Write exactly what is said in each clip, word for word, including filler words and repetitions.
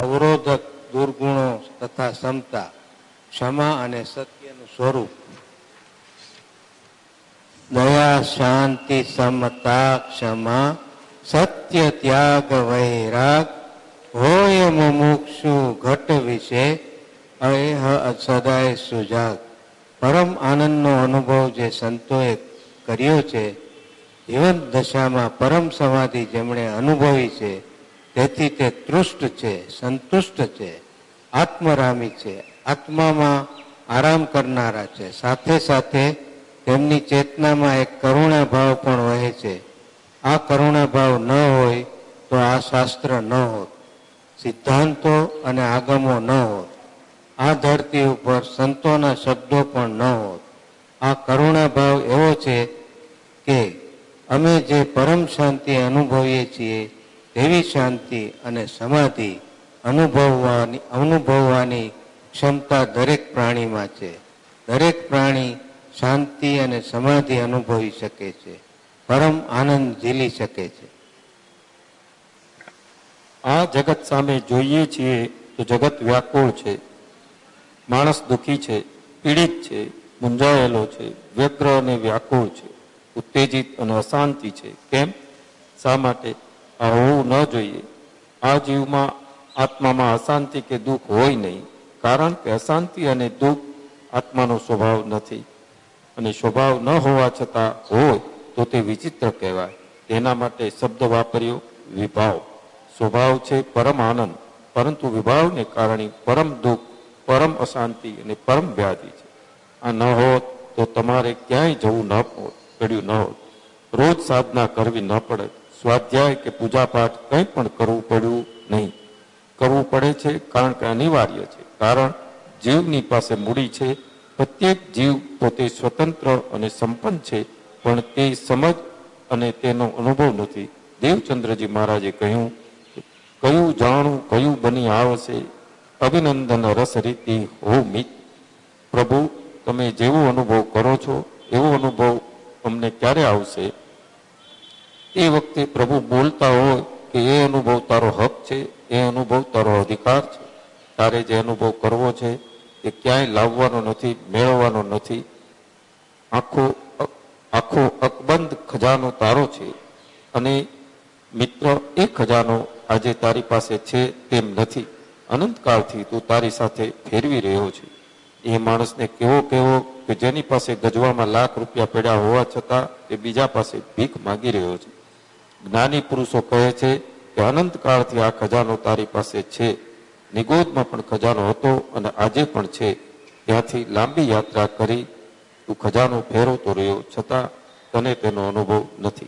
અવરોધક દુર્ગુણો તથા ક્ષમતા, ક્ષમા અને સત્યનું સ્વરૂપ, દયા, શાંતિ, સમતા, ક્ષમા, સત્ય, ત્યાગ, વૈરાગ, હોય મુમુક્ષુ ઘટ વિશે અહેહ સદાય સુજાગ. પરમ આનંદનો અનુભવ જે સંતોએ કર્યો છે, જીવન દશામાં પરમ સમાધિ જેમણે અનુભવી છે, તેથી તે તૃષ્ટ છે, સંતુષ્ટ છે, આત્મરામી છે, આત્મામાં આરામ કરનારા છે. સાથે સાથે તેમની ચેતનામાં એક કરુણા ભાવ પણ વહે છે. આ કરુણા ભાવ ન હોય તો આ શાસ્ત્ર ન હોત, સિદ્ધાંતો અને આગમો ન હોત, આ ધરતી ઉપર સંતોના શબ્દો પણ ન હોત. આ કરુણા ભાવ એવો છે કે અમે જે પરમ શાંતિ અનુભવીએ છીએ તેવી શાંતિ અને સમાધિ અનુભવવાની અનુભવવાની ક્ષમતા દરેક પ્રાણીમાં છે. દરેક પ્રાણી શાંતિ અને સમાધિ અનુભવી શકે છે, પરમ આનંદ ઝીલી શકે છે. આ જગત સામે જોઈએ છીએ તો જગત વ્યાકુળ છે, માણસ દુઃખી છે, પીડિત છે, મૂંઝાયેલો છે, વ્યગ્ર અને વ્યાકુળ છે, ઉત્તેજિત અને અશાંતિ છે. કેમ? શા માટે? આ હોવું ન જોઈએ. આ જીવમાં, આત્મામાં અશાંતિ કે દુઃખ હોય નહીં, કારણ કે અશાંતિ અને દુઃખ આત્માનો સ્વભાવ નથી, અને સ્વભાવ ન હોવા છતાં હોય તો તે વિચિત્ર કહેવાય. તેના માટે શબ્દ વાપર્યો વિભાવ. સ્વભાવ છે પરમ આનંદ, પરંતુ વિભાવને કારણે પરમ દુઃખ, પરમ અશાંતિ અને પરમ વ્યાધિ છે. આ ન હોત તો તમારે ક્યાંય જવું ન પડ્યું ન હોત, રોજ સાધના કરવી ન પડે, સ્વાધ્યાય કે પૂજાપાઠ કંઈ પણ કરવું પડ્યું નહીં. કરવું પડે છે કારણ કે અનિવાર્ય છે, કારણ જીવની પાસે મૂડી છે. પ્રત્યેક જીવ પોતે સ્વતંત્ર અને સંપન્ન છે, પણ તે સમજ અને તેનો અનુભવ નથી. દેવચંદ્રજી મહારાજે કહ્યું, કયું જાણું કયું બની આવશે, અભિનંદન રસ રીતિ હો મિત. પ્રભુ, તમે જેવો અનુભવ કરો છો એવો અનુભવ અમને ક્યારે આવશે? એ વખતે પ્રભુ બોલતા હોય કે એ અનુભવ તારો હક છે, એ અનુભવ તારો અધિકાર છે, તારે જે અનુભવ કરવો છે એ ક્યાંય લાવવાનો નથી, મેળવવાનો નથી. આખો આખો અકબંધ ખજાનો તારો છે, અને મિત્ર એ ખજાનો આજે તારી પાસે છે તેમ નથી. અનંતકાળથી તું તારી સાથે ફેરવી રહ્યો છે. એ માણસને કેવો કેવો કે જેની પાસે ગજવામાં લાખ રૂપિયા પડ્યા હોવા છતાં એ બીજા પાસે ભીખ માગી રહ્યો છે. જ્ઞાની પુરુષો કહે છે કે અનંતકાળથી આ ખજાનો તારી પાસે છે. નિગોદમાં પણ ખજાનો હતો અને આજે પણ છે. ત્યાંથી લાંબી યાત્રા કરી તું ખજાનો ફેરવતો રહ્યો, છતાં તને તેનો અનુભવ નથી.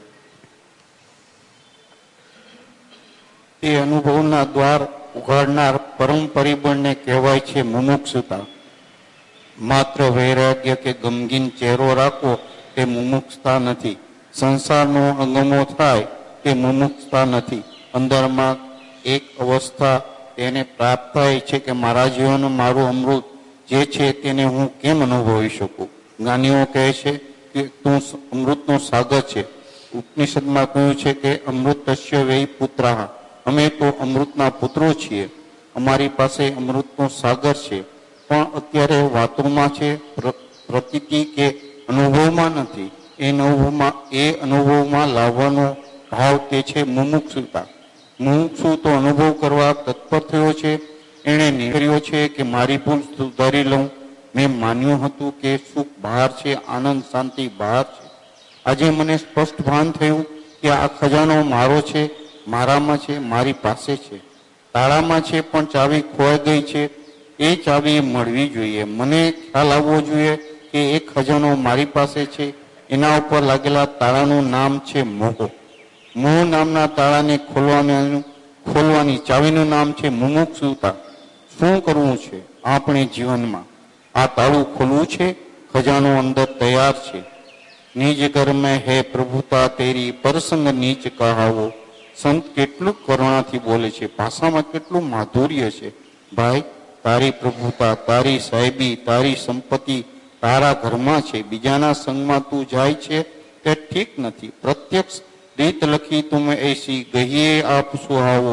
એ અનુભવના દ્વાર ઉઘાડનાર પરમ પરિબળને કહેવાય છે મુમુક્ષુતા. માત્ર વૈરાગ્ય કે ગમગીન ચહેરો રાખવો તે મુમુક્ષતા નથી. સંસારનો અંગમો થાય તે મુમુક્ષતા નથી. અંદરમાં એક અવસ્થા તેને પ્રાપ્ત થાય છે કે મારા જીવન મારું અમૃત જે છે તેને હું કેમ અનુભવી શકું. જ્ઞાનીઓ કહે છે કે તું અમૃતનો સાગર છે. ઉપનિષદમાં કહ્યું છે કે અમૃતસ્ય વૈ પુત્રાહ, અમે તો અમૃતના પુત્રો છીએ, અમારી પાસે અમૃતનો સાગર છે, પણ અત્યારે વાતોમાં છે, પ્રતીતિ કે અનુભવમાં નથી. એ અનુભવમાં એ અનુભવમાં લાવવાનો ભાવ તે છે મુમુક્ષુતા. મુમુક્ષુ તો અનુભવ કરવા તત્પર થયો છે. એણે નિર્ણય છે કે મારી ભૂલ સુધારી લઉં. મેં માન્યું હતું કે સુખ બહાર છે, આનંદ શાંતિ બહાર છે. આજે મને સ્પષ્ટ ભાન થયું કે આ ખજાનો મારો છે, મારામાં છે, મારી પાસે છે. તાળામાં છે પણ ચાવી ખોવાઈ ગઈ છે. એ ચાવી મળવી જોઈએ. મને ખ્યાલ આવવો જોઈએ કે એ ખજાનો મારી પાસે છે. એના ઉપર લાગેલા તાળાનું નામ છે મોહ. મોહ નામના તાળાને ખોલવાનું ખોલવાની ચાવીનું નામ છે મુમુક્ષુતા. શું કરવું છે આપણે જીવનમાં? આ તાળું ખોલવું છે. ખજાનો અંદર તૈયાર છે. નિજ ઘર મેં હે પ્રભુતા તેરી, પરસંગ નીચ કહાવો. સંત કેટલું કરુણાથી બોલે છે, ભાષામાં કેટલું માધુર્ય છે. ભાઈ, તારી પ્રભુતા, તારી સાહેબી, તારી સંપત્તિ તારા ઘરમાં છે. બીજાના સંગમાં તું જાય છે તે ઠીક નથી. પ્રત્યક્ષ રીત લખી તુમે એસી ગહીએ આપ સુહાવો,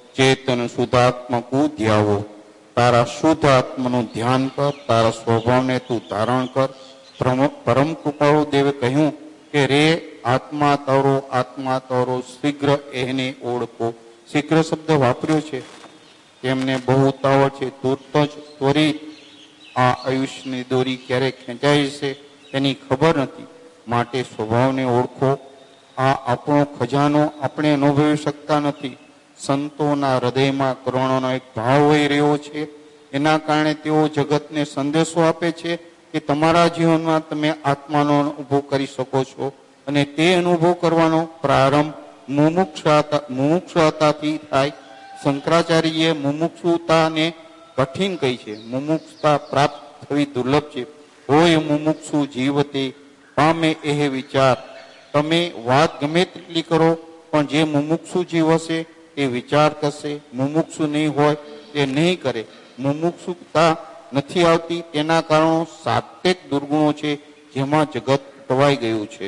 ચેતન શુદ્ધાત્મકું ધ્યાવો. તારા શુદ્ધ આત્માનું ધ્યાન કર, તારા સ્વભાવને તું ધારણ કર. પરમ કૃપાળુ દેવે કહ્યું કે રે આત્મા તારો, આત્મા તારો, શીઘ્ર એને ઓળખો. શીઘ્ર શબ્દ વાપર્યો છે. એમને બહુ ઉતાવળ છે, તુરત જ ત્વરિત આ આયુષ્યની દોરી ક્યારે ખેંચાય છે તેની ખબર નથી. માટે સ્વભાવને ઓળખો. આ આપણો ખજાનો આપણે અનુભવી શકતા નથી. સંતોના હૃદયમાં કરુણાનો એક ભાવ વહી રહ્યો છે. એના કારણે તેઓ જગતને સંદેશો આપે છે કે તમારા જીવનમાં તમે આત્માનો અનુભવ કરી શકો છો. અને તે અનુભવ કરવાનો પ્રારંભ મુમુક્ષુતા મુમુક્ષુતાથી થાય. શંકરાચાર્યએ મુમુક્ષુતાને કઠિન કહી છે. મુમુક્ષતા પ્રાપ્ત થવી દુર્લભ છે. હોય મુમુક્ષુ જીવતે પામે એ વિચાર. તમે વાત ગમે તેટલી કરો, પણ જે મુમુક્ષુ જીવ હશે તે વિચાર કરશે. મુમુક્ષુ નહીં હોય તે નહીં કરે. મુમુક્ષુતા નથી આવતી તેના કારણો સાત્વિક દુર્ગુણો છે, જેમાં જગત ટવાઈ ગયું છે.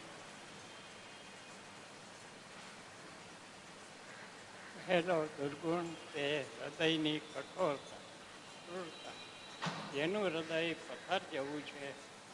પહેલો દુર્ગુણ તે હૃદયની કઠોરતા, ક્રૂરતા. જેનું હૃદય પથ્થર જેવું છે,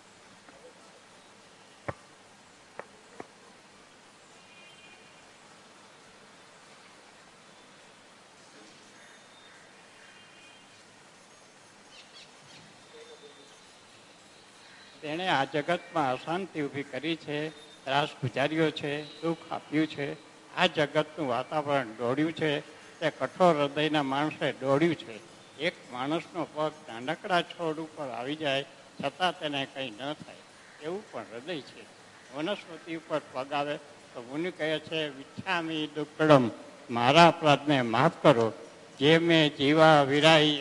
તેણે આ જગતમાં અશાંતિ ઊભી કરી છે, ત્રાસ ગુજાર્યો છે, દુઃખ આપ્યું છે. આ જગતનું વાતાવરણ દોડ્યું છે, તે કઠોર હૃદયના માણસે દોડ્યું છે. એક માણસનો પગ નાનકડા છોડ ઉપર આવી જાય છતાં તેને કંઈ ન થાય એવું પણ હૃદય છે. વનસ્પતિ ઉપર પગ આવે તો મુનિ કહે છે, વિચ્છામી દુક્કડમ, મારા અપરાધને માફ કરો, જે મેં જીવા વિરાઈ.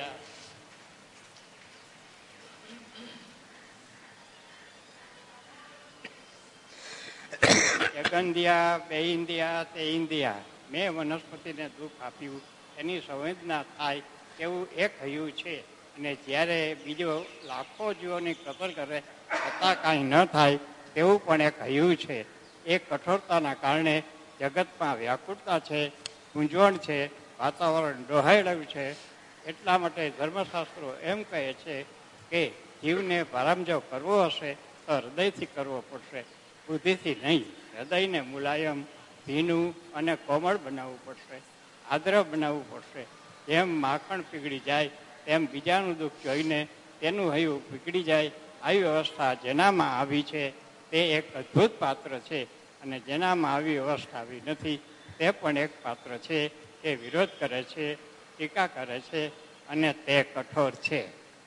જગંદિયા બે ઇન્દિયા તે ઇન્દિયા, મેં વનસ્પતિને દુઃખ આપ્યું એની સંવેદના થાય એવું એક હૈયું છે. અને જ્યારે બીજો લાખો જીવોની કદર કરે છતાં કાંઈ ન થાય તેવું પણ એક હૈયું છે. એ કઠોરતાના કારણે જગતમાં વ્યાકુળતા છે, મૂંઝવણ છે, વાતાવરણ ડોહાયેલું છે. એટલા માટે ધર્મશાસ્ત્રો એમ કહે છે કે જીવને પ્રારંભ જો કરવો હશે તો હૃદયથી કરવો પડશે, બુદ્ધિથી નહીં. હૃદયને મુલાયમ, ભીનું અને કોમળ બનાવવું પડશે, આદ્ર બનાવવું પડશે. જેમ માખણ પીગળી જાય તેમ બીજાનું દુઃખ જોઈને તેનું હૈયું પીગળી જાય. આવી વ્યવસ્થા જેનામાં આવી છે તે એક અદ્ભુત પાત્ર છે, અને જેનામાં આવી વ્યવસ્થા આવી નથી તે પણ એક પાત્ર છે. તે વિરોધ કરે છે, ટીકા કરે છે, અને તે કઠોર છે.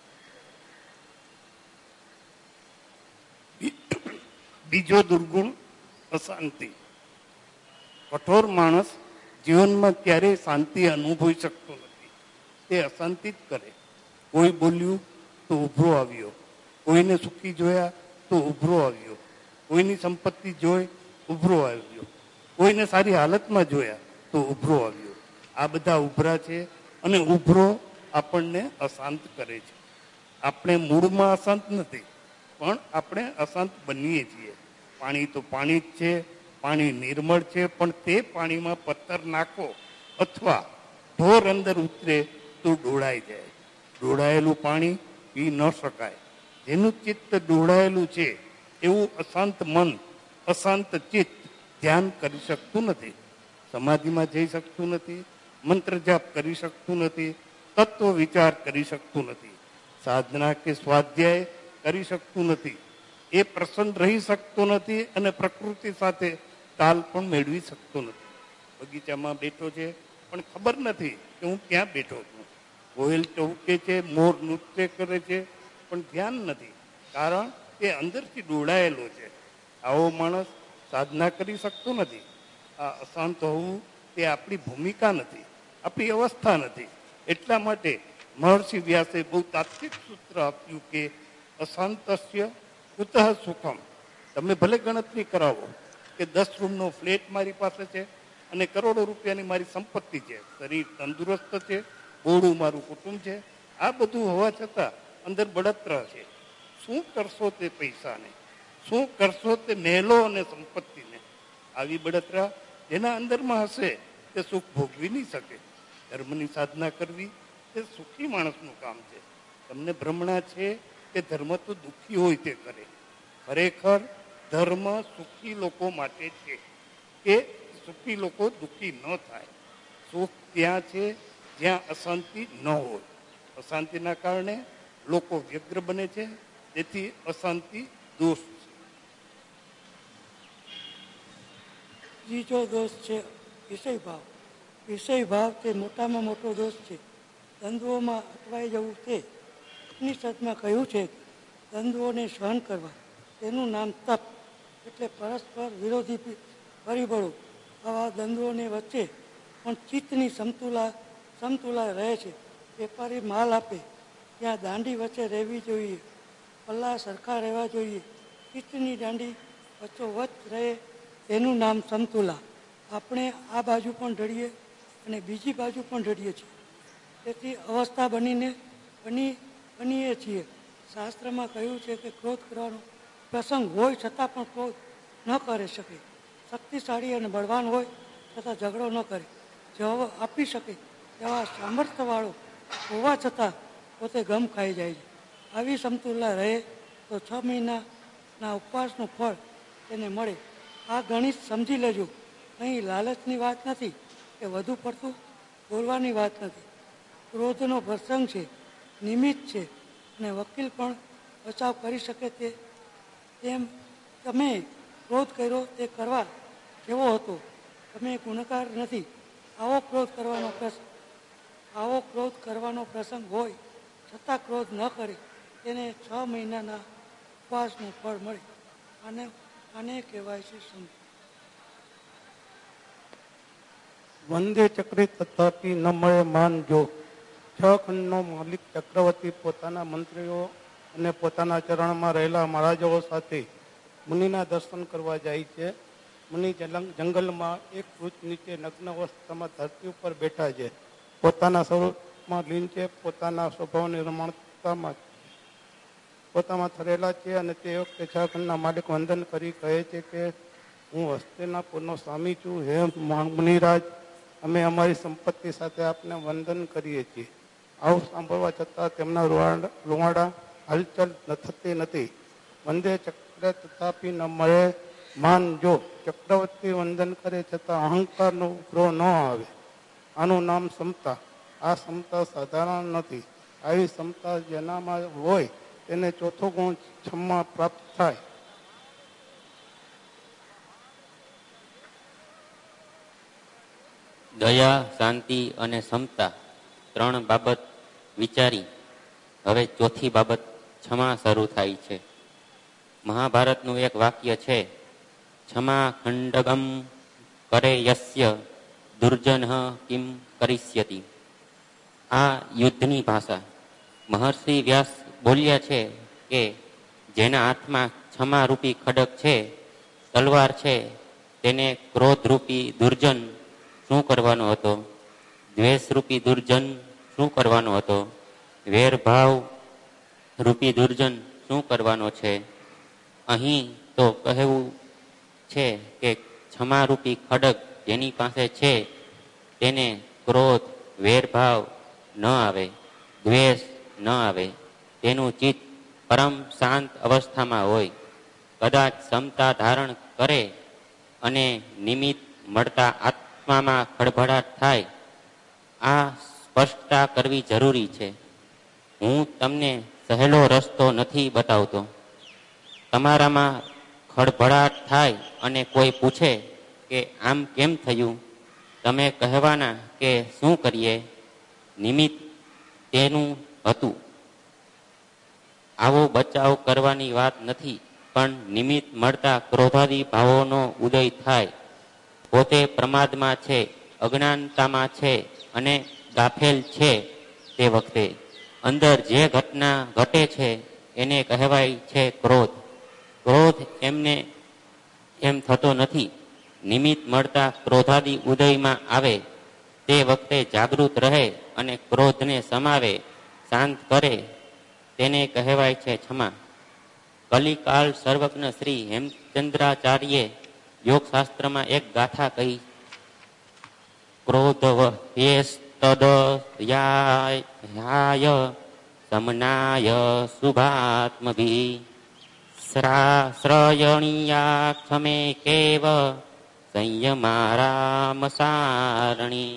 બીજો દુર્ગુણ અશાંતિ. કઠોર માણસ જીવનમાં ક્યારેય શાંતિ અનુભવી શકતો નથી. તે અશાંતિ જ કરે. કોઈ બોલ્યું તો ઉભરો આવ્યો, કોઈને સુખી જોયા તો ઉભરો આવ્યો, કોઈની સંપત્તિ જોઈ ઉભરો આવ્યો, કોઈને સારી હાલતમાં જોયા તો ઉભરો આવ્યો. આ બધા ઉભરા છે, અને ઉભરો આપણને અશાંત કરે છે. આપણે મૂળમાં અશાંત નથી, પણ આપણે અશાંત બનીએ છીએ. પાણી તો પાણી જ છે, પાણી નિર્મળ છે, પણ તે પાણીમાં પથ્થર નાખો અથવા ઢોર અંદર ઉતરે તો ડોળાઈ જાય. ડોળાયેલું પાણી પી ન શકાય. જેનું ચિત્ત ડોળાયેલું છે એવું અશાંત મન, અશાંત ચિત્ત ધ્યાન કરી શકતું નથી, સમાધિમાં જઈ શકતું નથી, મંત્ર જાપ કરી શકતું નથી, તત્વ વિચાર કરી શકતું નથી, સાધના કે સ્વાધ્યાય કરી શકતું નથી, એ પ્રસન્ન રહી શકતો નથી, અને પ્રકૃતિ સાથે તાલ પણ મેળવી શકતો નથી. બગીચામાં બેઠો છે પણ ખબર નથી કે હું ક્યાં બેઠો છું. કોયલ ટહુકે છે, મોર નૃત્ય કરે છે, પણ ધ્યાન નથી, કારણ કે અંદરથી ડોળાયેલો છે. આવો માણસ સાધના કરી શકતો નથી. આ અશાંત હોવું તે આપણી ભૂમિકા નથી, આપણી અવસ્થા નથી. એટલા માટે મહર્ષિ વ્યાસે બહુ તાત્વિક સૂત્ર આપ્યું કે અશાંતસ્ય કુતઃ સુખમ. તમે ભલે ગણતરી કરાવો કે દસ રૂમનો ફ્લેટ મારી પાસે છે અને કરોડો રૂપિયાની મારી સંપત્તિ છે, શરીર તંદુરસ્ત છે, બોળું મારું કુટુંબ છે, આ બધું હોવા છતાં અંદર બળતરા છે. શું કરશો તે પૈસાને? શું કરશો તે મહેલો અને સંપત્તિને? આવી બળતરા જેના અંદરમાં હશે તે સુખ ભોગવી નહીં શકે. ધર્મની સાધના કરવી એ સુખી માણસનું કામ છે. તમને ભ્રમણા છે કે ધર્મ તો દુઃખી હોય તે કરે. ખરેખર ધર્મ સુખી લોકો માટે છે કે સુખી લોકો દુઃખી ન થાય. સુખ ત્યાં છે જ્યાં અશાંતિ ન હોય. અશાંતિના કારણે લોકો વ્યગ્ર બને છે, તેથી અશાંતિ દોષ છે. ત્રીજો દોષ છે વિષય ભાવ. વિષય ભાવ તે મોટામાં મોટો દોષ છે. દ્વંદ્વોમાં અટવાઈ જવું તે ઉપનિષદમાં કહ્યું છે કે દ્વંદ્વોને સહન કરવા તેનું નામ તપ. એટલે પરસ્પર વિરોધી પરિબળો આવા દ્વંદ્વોને વચ્ચે પણ ચિત્તની સમતુલા સમતુલા રહે છે. વેપારી માલ આપે ત્યાં દાંડી વચ્ચે રહેવી જોઈએ, પલ્લા સરખા રહેવા જોઈએ. ચિત્તની દાંડી વચ્ચોવચ્ચ રહે તેનું નામ સમતુલા. આપણે આ બાજુ પણ ઢળીએ અને બીજી બાજુ પણ ઢળીએ છીએ, તેથી અવસ્થા બનીને બની બનીએ છીએ. શાસ્ત્રમાં કહ્યું છે કે ક્રોધ કરવાનો પ્રસંગ હોય છતાં પણ ક્રોધ ન કરી શકે. શક્તિશાળી અને બળવાન હોય છતાં ઝઘડો ન કરે. જવાબ આપી શકે તેવા સામર્થ્યવાળો હોવા છતાં પોતે ગમ ખાઈ જાય છે. આવી સમતુલા રહે તો છ મહિનાના ઉપવાસનું ફળ તેને મળે. આ ગણિત સમજી લેજો. અહીં લાલચની વાત નથી કે વધુ પડતું બોલવાની વાત નથી. ક્રોધનો પ્રસંગ છે, નિમિત્ત છે અને વકીલ પણ બચાવ કરી શકે તે તેમ તમે ક્રોધ કર્યો તે કરવા જેવો હતો. તમે ગુનેગાર નથી. આવો ક્રોધ કરવાનો પ્રસંગ આવો ક્રોધ કરવાનો પ્રસંગ હોય છતાં ક્રોધ ન કરે તેને છ મહિનાના ઉપવાસનું ફળ મળે. આને આને કહેવાય છે સંત. વંદે ચક્રે તથાપી ન મળે માન જો. છ ખંડનો માલિક ચક્રવર્તી પોતાના મંત્રીઓ અને પોતાના ચરણમાં રહેલા મહારાજાઓ સાથે મુનિના દર્શન કરવા જાય છે. મુનિ જંગલમાં એક વૃક્ષ નીચે નગ્ન અવસ્થામાં ધરતી ઉપર બેઠા છે. પોતાના સ્વરૂપમાં લીન છે, પોતાના સ્વભાવની રમણતામાં પોતામાં થરેલા છે. અને તે વખતે છ ખંડના માલિક વંદન કરી કહે છે કે હું હસ્તિનાપુરનો સ્વામી છું. હે મુનિરાજ, અમે અમારી સંપત્તિ સાથે આપને વંદન કરીએ છીએ. આવું સાંભળવા છતાં તેમના રૂવાડા હલચલ થતી નથી. વંદે ચક્ર તથાપી ન મળે માન જો. ચક્રવર્તી વંદન કરે છતાં અહંકારનો ઉગ્રો ન આવે. આનું નામ ક્ષમતા. આ ક્ષમતા સાધારણ નથી. આવી ક્ષમતા જેનામાં હોય તેને ચોથો ગુણ ક્ષમા પ્રાપ્ત થાય. દયા, શાંતિ અને ક્ષમતા ત્રણ બાબત વિચારી હવે ચોથી બાબત ક્ષમા શરૂ થાય છે. મહાભારતનું એક વાક્ય છે, ક્ષમા ખંડગમ કરે યસ્ય દુર્જન કિમ કરિષ્યતિ. આ યુદ્ધની ભાષા. મહર્ષિ વ્યાસ બોલ્યા છે કે જેના હાથમાં ક્ષમા રૂપી ખડક છે, તલવાર છે, તેને ક્રોધ રૂપી દુર્જન શું કરવાનો હતો? દ્વેષ રૂપી દુર્જન શું કરવાનો હતો? વેરભાવ રૂપી દુર્જન શું કરવાનો છે? અહીં તો કહેવું છે કે ક્ષમા રૂપી ખડક જેની પાસે છે તેને ક્રોધ, વેરભાવ ન આવે, દ્વેષ ન આવે. તેનું ચિત્ત પરમ શાંત અવસ્થામાં હોય. કદાચ ક્ષમતા ધારણ કરે અને નિમિત્ત મળતા આત્મામાં ખળભળાટ થાય. આ સ્પષ્ટતા કરવી જરૂરી છે. હું તમને સહેલો રસ્તો નથી બતાવતો. તમારામાં ખળભળાટ થાય અને કોઈ પૂછે કે આમ કેમ થયું, તમે કહેવાના કે શું કરીએ, નિમિત્ત તેનું હતું. આવો બચાવ કરવાની વાત નથી, પણ નિમિત્ત મળતા ક્રોધાદી ભાવોનો ઉદય થાય. પોતે પ્રમાદમાં છે, અજ્ઞાનતામાં છે અને ગાફેલ છે તે વખતે અંદર જે ઘટના ઘટે છે એને કહેવાય છે ક્રોધ. ક્રોધ એમને એમ થતો નથી. નિમિત્ત મળતા ક્રોધાદી ઉદયમાં આવે તે વખતે જાગૃત રહે અને ક્રોધને સમાવે, શાંત કરે, તેને કહેવાય છે ક્ષમા. કલિકાલ સર્વજ્ઞ શ્રી હેમચંદ્રાચાર્યે યોગશાસ્ત્રમાં એક ગાથા કહી. ક્રોધ, દ્વેષ, તદયાય સમનાય શુભાત્મભી શ્રયણીયા ક્ષમે કેવ સંયમારામ સારણી.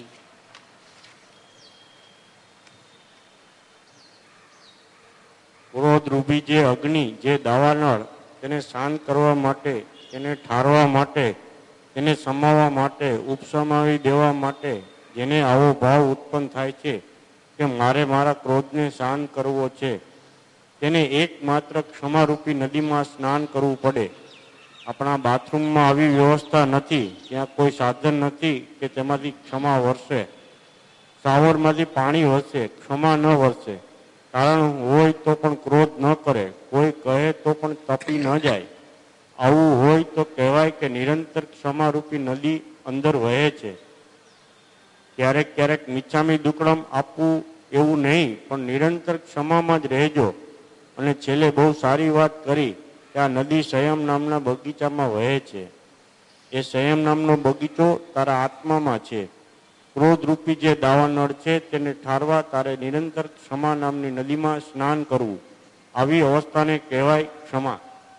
ક્રોધ રૂપી જે અગ્નિ, જે દાવાનળ, તેને શાંત કરવા માટે, તેને ઠારવા માટે, તેને સમાવવા માટે, ઉપસમાવી દેવા માટે જેને આવો ભાવ ઉત્પન્ન થાય છે કે મારે મારા ક્રોધને શાંત કરવો છે, તેને એકમાત્ર ક્ષમારૂપી નદીમાં સ્નાન કરવું પડે. આપણા બાથરૂમમાં આવી વ્યવસ્થા નથી, ત્યાં કોઈ સાધન નથી કે તેમાંથી ક્ષમા વરસે, શાવરમાંથી પાણી વરસે, ક્ષમા ન વરસે. કારણ હોય તો પણ ક્રોધ ન કરે, કોઈ કહે તો પણ તપી ન જાય. આવું હોય તો કહેવાય કે નિરંતર ક્ષમારૂપી નદી અંદર વહે છે. ક્યારેક ક્યારેક મિચ્છામી દુક્કડમ આપવું એવું નહીં, પણ નિરંતર ક્ષમામાં જ રહેજો. અને છેલ્લે બહુ સારી વાત કરી કે આ નદી સંયમ નામના બગીચામાં વહે છે. એ સંયમ નામનો બગીચો તારા આત્મામાં છે. ક્રોધરૂપી જે દાવાનળ છે તેને ઠારવા તારે નિરંતર ક્ષમા નામની નદીમાં સ્નાન કરવું. આવી અવસ્થાને કહેવાય ક્ષમા.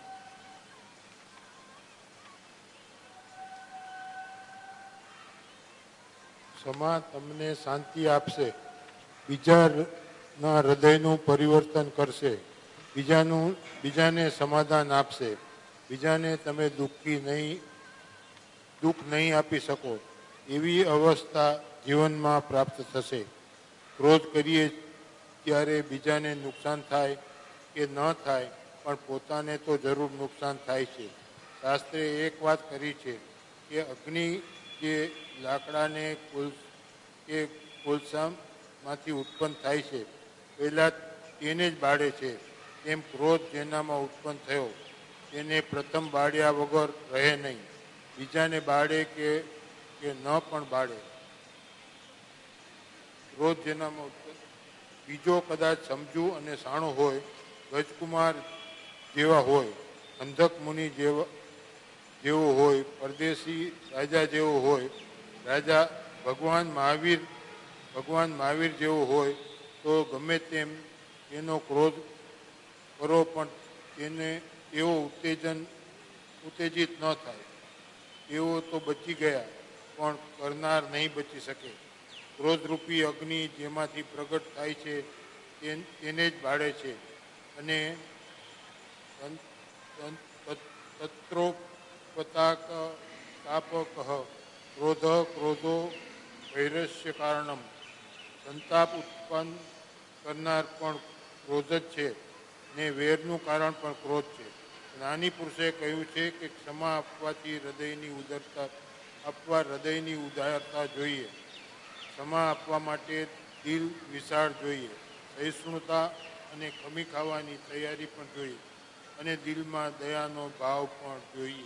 ક્ષમા તમને શાંતિ આપશે, બીજાના હૃદયનું પરિવર્તન કરશે, બીજાનું બીજાને સમાધાન આપશે, બીજાને તમે દુઃખી નહીં દુઃખ નહીં આપી શકો એવી અવસ્થા જીવનમાં પ્રાપ્ત થશે. ક્રોધ કરીએ ત્યારે બીજાને નુકસાન થાય કે ન થાય, પણ પોતાને તો જરૂર નુકસાન થાય છે. શાસ્ત્રે એક વાત કરી છે કે અગ્નિ જે લાકડાને કોલ કે કોલસામાંથી ઉત્પન્ન થાય છે પહેલાં તેને જ બાળે છે, તેમ ક્રોધ જેનામાં ઉત્પન્ન થયો તેને પ્રથમ બાળ્યા વગર રહે નહીં. બીજાને બાળે કે કે ન પણ બાળે. ક્રોધ જેનામાં ઉત્પન્ન બીજો કદાચ સમજુ અને સાણો હોય, ગજકુમાર જેવા હોય, અંધક મુનિ જેવા જેવો હોય, પરદેશી રાજા જેવો હોય, રાજા ભગવાન મહાવીર ભગવાન મહાવીર જેવો હોય તો ગમે તેમ તેનો ક્રોધ કરો પણ તેને એવો ઉત્તેજન ઉત્તેજિત ન થાય. એવો તો બચી ગયા, પણ કરનાર નહીં બચી શકે. ક્રોધરૂપી અગ્નિ જેમાંથી પ્રગટ થાય છે તેને જ બાળે છે. અને તત્રોપતાક તાપક ક્રોધ ક્રોધો વૈરસ્ય કારણમ. સંતાપ ઉત્પન્ન કરનાર પણ ક્રોધ જ છે ને વેરનું કારણ પણ ક્રોધ છે. જ્ઞાની પુરુષે કહ્યું છે કે ક્ષમા આપવાથી હૃદયની ઉદારતા આપવા હૃદયની ઉદારતા જોઈએ. ક્ષમા આપવા માટે દિલ વિશાળ જોઈએ. સહિષ્ણુતા અને ખમી ખાવાની તૈયારી પણ જોઈએ, અને દિલમાં દયાનો ભાવ પણ જોઈએ.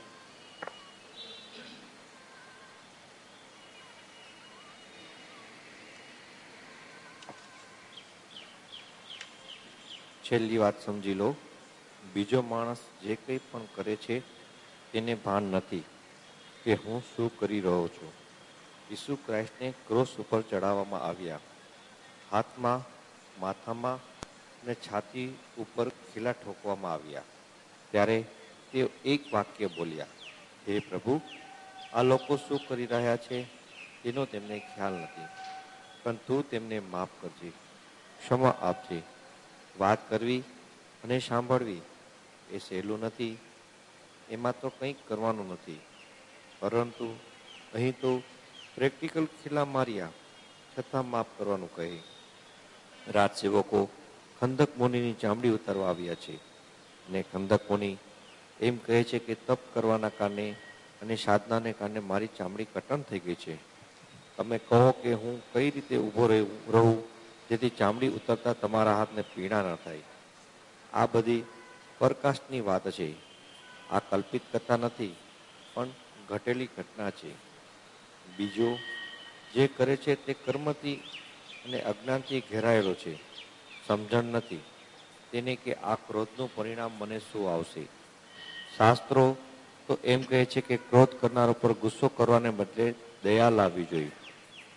છેલ્લી વાત સમજી લો. બીજો માણસ જે કંઈ પણ કરે છે તેને ભાન નથી કે હું શું કરી રહ્યો છું. ઈસુ ક્રાઇસ્ટને ક્રોસ ઉપર ચડાવવામાં આવ્યા. હાથમાં, માથામાં અને છાતી ઉપર ખીલા ઠોકવામાં આવ્યા. ત્યારે તેઓ એક વાક્ય બોલ્યા, હે પ્રભુ, આ લોકો શું કરી રહ્યા છે તેનો તેમને ખ્યાલ નથી, પણ તું તેમને માફ કરજે, ક્ષમા આપજે. વાત કરવી અને સાંભળવી એ સહેલું નથી, એમાં તો કંઈક કરવાનું નથી, પરંતુ અહીં તો પ્રેક્ટિકલ ખીલા માર્યા છતાં માફ કરવાનું કહે. રાજસેવકો ખંદક મુનિની ચામડી ઉતારવા આવ્યા છે, અને ખંદક મુનિ એમ કહે છે કે તપ કરવાના કારણે અને સાધનાને કારણે મારી ચામડી કઠણ થઈ ગઈ છે. તમે કહો કે હું કઈ રીતે ઊભો રહું જેથી ચામડી ઉતરતા તમારા હાથને પીડા ન થાય. આ બધી પરકાશની વાત છે. આ કલ્પિત કથા નથી, પણ ઘટેલી ઘટના છે. બીજો જે કરે છે તે કર્મથી અને અજ્ઞાનથી ઘેરાયેલો છે. સમજણ નથી તેને કે આ ક્રોધનું પરિણામ મને શું આવશે. શાસ્ત્રો તો એમ કહે છે કે ક્રોધ કરનાર ઉપર ગુસ્સો કરવાને બદલે દયા લાવવી જોઈએ.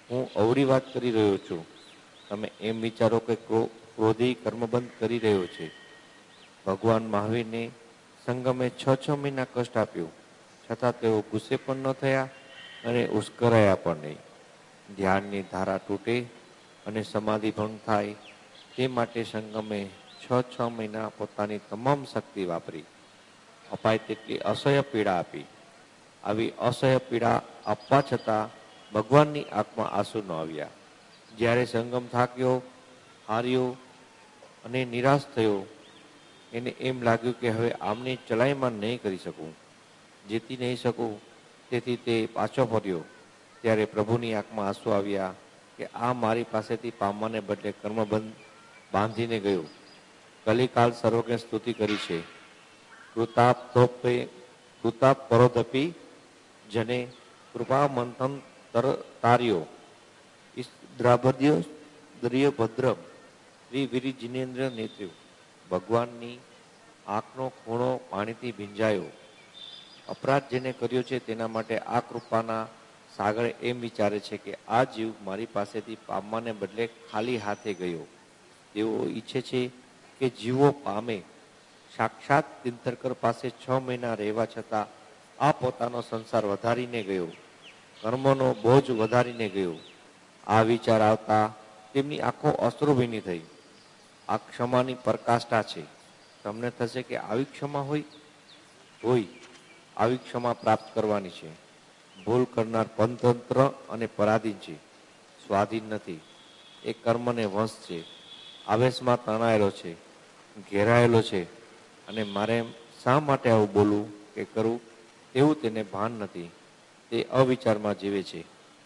હું અવળી વાત કરી રહ્યો છું. તમે એમ વિચારો કે ક્રોધી કર્મબંધ કરી રહ્યો છે. ભગવાન મહાવીરને સંગમે છ છ મહિના કષ્ટ આપ્યું, છતાં તેઓ ગુસ્સે પણ ન થયા અને ઉશ્કરાયા પણ નહીં. ધ્યાનની ધારા તૂટે અને સમાધિ ભંગ થાય તે માટે સંગમે છ છ મહિના પોતાની તમામ શક્તિ વાપરી અપાય તેટલી અસહ્ય પીડા આપી. આવી અસહ્ય પીડા આપવા છતાં ભગવાનની આંખમાં આંસુ ન આવ્યા. જ્યારે સંગમ થાક્યો, હાર્યો અને નિરાશ થયો, એને એમ લાગ્યું કે હવે આમની ચલાયમાન નહીં કરી શકું, જીતી નહીં શકું, તેથી તે પાછો ફર્યો. ત્યારે પ્રભુની આંખમાં આંસુ આવ્યા કે આ મારી પાસેથી પામવાને બદલે કર્મબંધ બાંધીને ગયો. કલિકાલ સર્વજ્ઞ સ્તુતિ કરી છે. કૃતાપ ધોપે કૃતાપ પરોધપી જને કૃપા મંથન તર તાર્યો દ્રાભદ્ય દ્રિય ભદ્રમ વિવિરી જિનેન્દ્ર નેત્ર્યો. ભગવાનની આંખનો ખૂણો પાણીથી ભીંજાયો. અપરાધ જેને કર્યો છે તેના માટે આ કૃપાના સાગર એમ વિચારે છે કે આ જીવ મારી પાસેથી પામવાને બદલે ખાલી હાથે ગયો. તેઓ ઈચ્છે છે કે જીવો પામે. સાક્ષાત તીર્થંકર પાસે છ મહિના રહેવા છતાં આ પોતાનો સંસાર વધારીને ગયો, કર્મનો બોજ વધારીને ગયો. આ વિચાર આવતા તેમની આંખો અશ્રુભીની થઈ. આ ક્ષમાની પ્રકાષ્ઠા છે. તમને થશે કે આવી ક્ષમા હોય હોય આવી ક્ષમા પ્રાપ્ત કરવાની છે. ભૂલ કરનાર પંતંત્ર અને પરાધીન છે, સ્વાધીન નથી. એ કર્મને વંશ છે, આવેશમાં તણાયેલો છે, ઘેરાયેલો છે અને મારે શા માટે આવું બોલવું કે કરવું એવું તેને ભાન નથી. તે અવિચારમાં જીવે છે.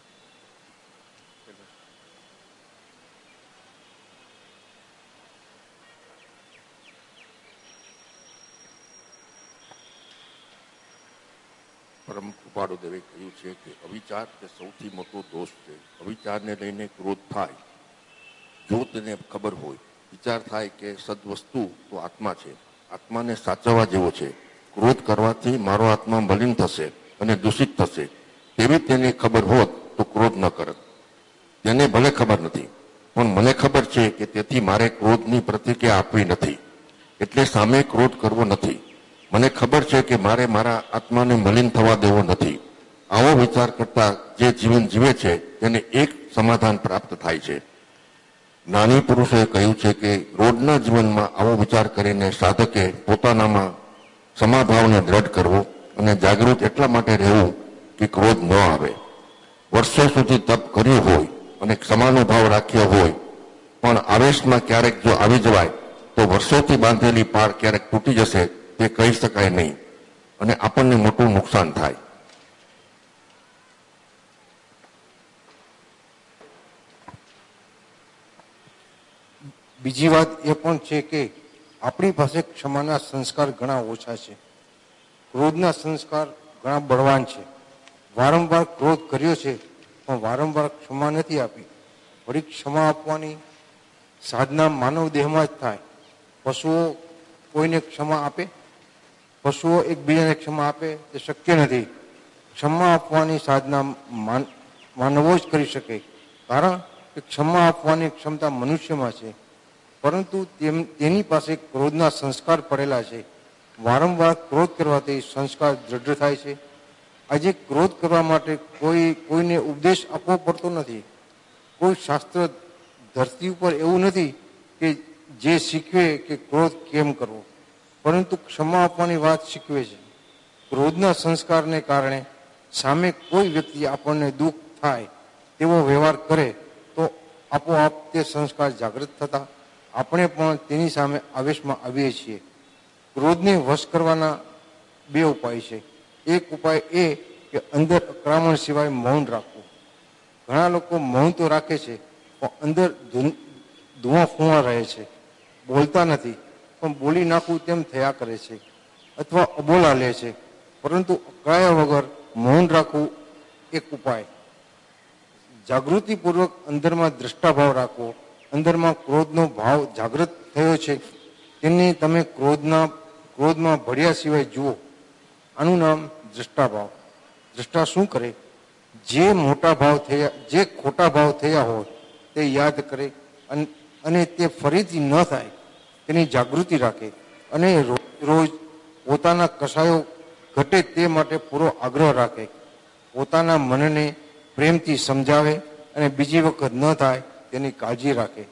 પરમ કૃપાળુ દેવે કહ્યું છે કે અવિચાર તે સૌથી મોટો દોષ છે. અવિચારને લઈને ક્રોધ થાય. જો તેને ખબર હોય, વિચાર થાય કે સદવસ્તુ તો આત્મા છે, આત્માને સાચવવા જેવો છે, ક્રોધ કરવાથી મારો આત્મા મલિન થશે અને દૂષિત થશે, તેવી તેને ખબર હોત તો ક્રોધ ન કરત. તેને ભલે ખબર નથી, પણ મને ખબર છે કે તેથી મારે ક્રોધની પ્રતિક્રિયા આપવી નથી, એટલે સામે ક્રોધ કરવો નથી. મને ખબર છે કે મારે મારા આત્માને મલિન થવા દેવો નથી. આવો વિચાર કરતા જે જીવન જીવે છે તેને એક સમાધાન પ્રાપ્ત થાય છે. જ્ઞાની પુરુષોએ કહ્યું છે કે રોજના જીવનમાં આવો વિચાર કરીને સાધકે પોતાનામાં સમાભાવને દ્રઢ કરવો અને જાગૃત એટલા માટે રહેવું કે ક્રોધ ન આવે. વર્ષો સુધી તપ કર્યું હોય અને ક્ષમાનો ભાવ રાખ્યો હોય, પણ આવેશમાં ક્યારેક જો આવી જવાય તો વર્ષોથી બાંધેલી પાળ ક્યારેક તૂટી જશે તે કહી શકાય નહીં અને આપણને મોટું નુકસાન થાય. બીજી વાત એ પણ છે કે આપણી પાસે ક્ષમાના સંસ્કાર ઘણા ઓછા છે. ક્રોધના સંસ્કાર ઘણા બળવાન છે. વારંવાર ક્રોધ કર્યો છે પણ વારંવાર ક્ષમા નથી આપી. વળી ક્ષમા આપવાની સાધના માનવ દેહમાં જ થાય. પશુઓ કોઈને ક્ષમા આપે? પશુઓ એકબીજાને ક્ષમા આપે તે શક્ય નથી. ક્ષમા આપવાની સાધના માનવો જ કરી શકે, કારણ કે ક્ષમા આપવાની ક્ષમતા મનુષ્યમાં છે, પરંતુ તેની પાસે ક્રોધના સંસ્કાર પડેલા છે. વારંવાર ક્રોધ કરવાથી સંસ્કાર દ્રઢ થાય છે. આજે ક્રોધ કરવા માટે કોઈ કોઈને ઉપદેશ આપવો પડતો નથી. કોઈ શાસ્ત્ર ધરતી ઉપર એવું નથી કે જે શીખવે કે ક્રોધ કેમ કરવો, પરંતુ ક્ષમા આપવાની વાત શીખવે છે. ક્રોધના સંસ્કારને કારણે સામે કોઈ વ્યક્તિ આપણને દુઃખ થાય તેવો વ્યવહાર કરે તો આપોઆપ તે સંસ્કાર જાગૃત થતા આપણે પણ તેની સામે આવેશમાં આવીએ છીએ. ક્રોધને વશ કરવાના બે ઉપાય છે. એક ઉપાય એ કે અંદર આક્રમણ સિવાય મૌન રાખવું. ઘણા લોકો મૌન તો રાખે છે પણ અંદર ધુઆ ફુવા રહે છે, બોલતા નથી, પણ બોલી નાખવું તેમ થયા કરે છે અથવા અબોલા લે છે. પરંતુ અકળાયા વગર મૌન રાખવું એક ઉપાય. જાગૃતિપૂર્વક અંદરમાં દ્રષ્ટાભાવ રાખવો. અંદરમાં ક્રોધનો ભાવ જાગૃત થયો છે તેને તમે ક્રોધના ક્રોધમાં ભળ્યા સિવાય જુઓ. આનું નામ દ્રષ્ટાભાવ. દ્રષ્ટા શું કરે? જે મોટા ભાવ થયા જે ખોટા ભાવ થયા હોય તે યાદ કરે અને તે ફરીથી ન થાય તેની જાગૃતિ રાખે અને રોજ રોજ પોતાના કસાયો ઘટે તે માટે પૂરો આગ્રહ રાખે, પોતાના મનને પ્રેમથી સમજાવે અને બીજી વખત ન થાય તેની કાળજી રાખે.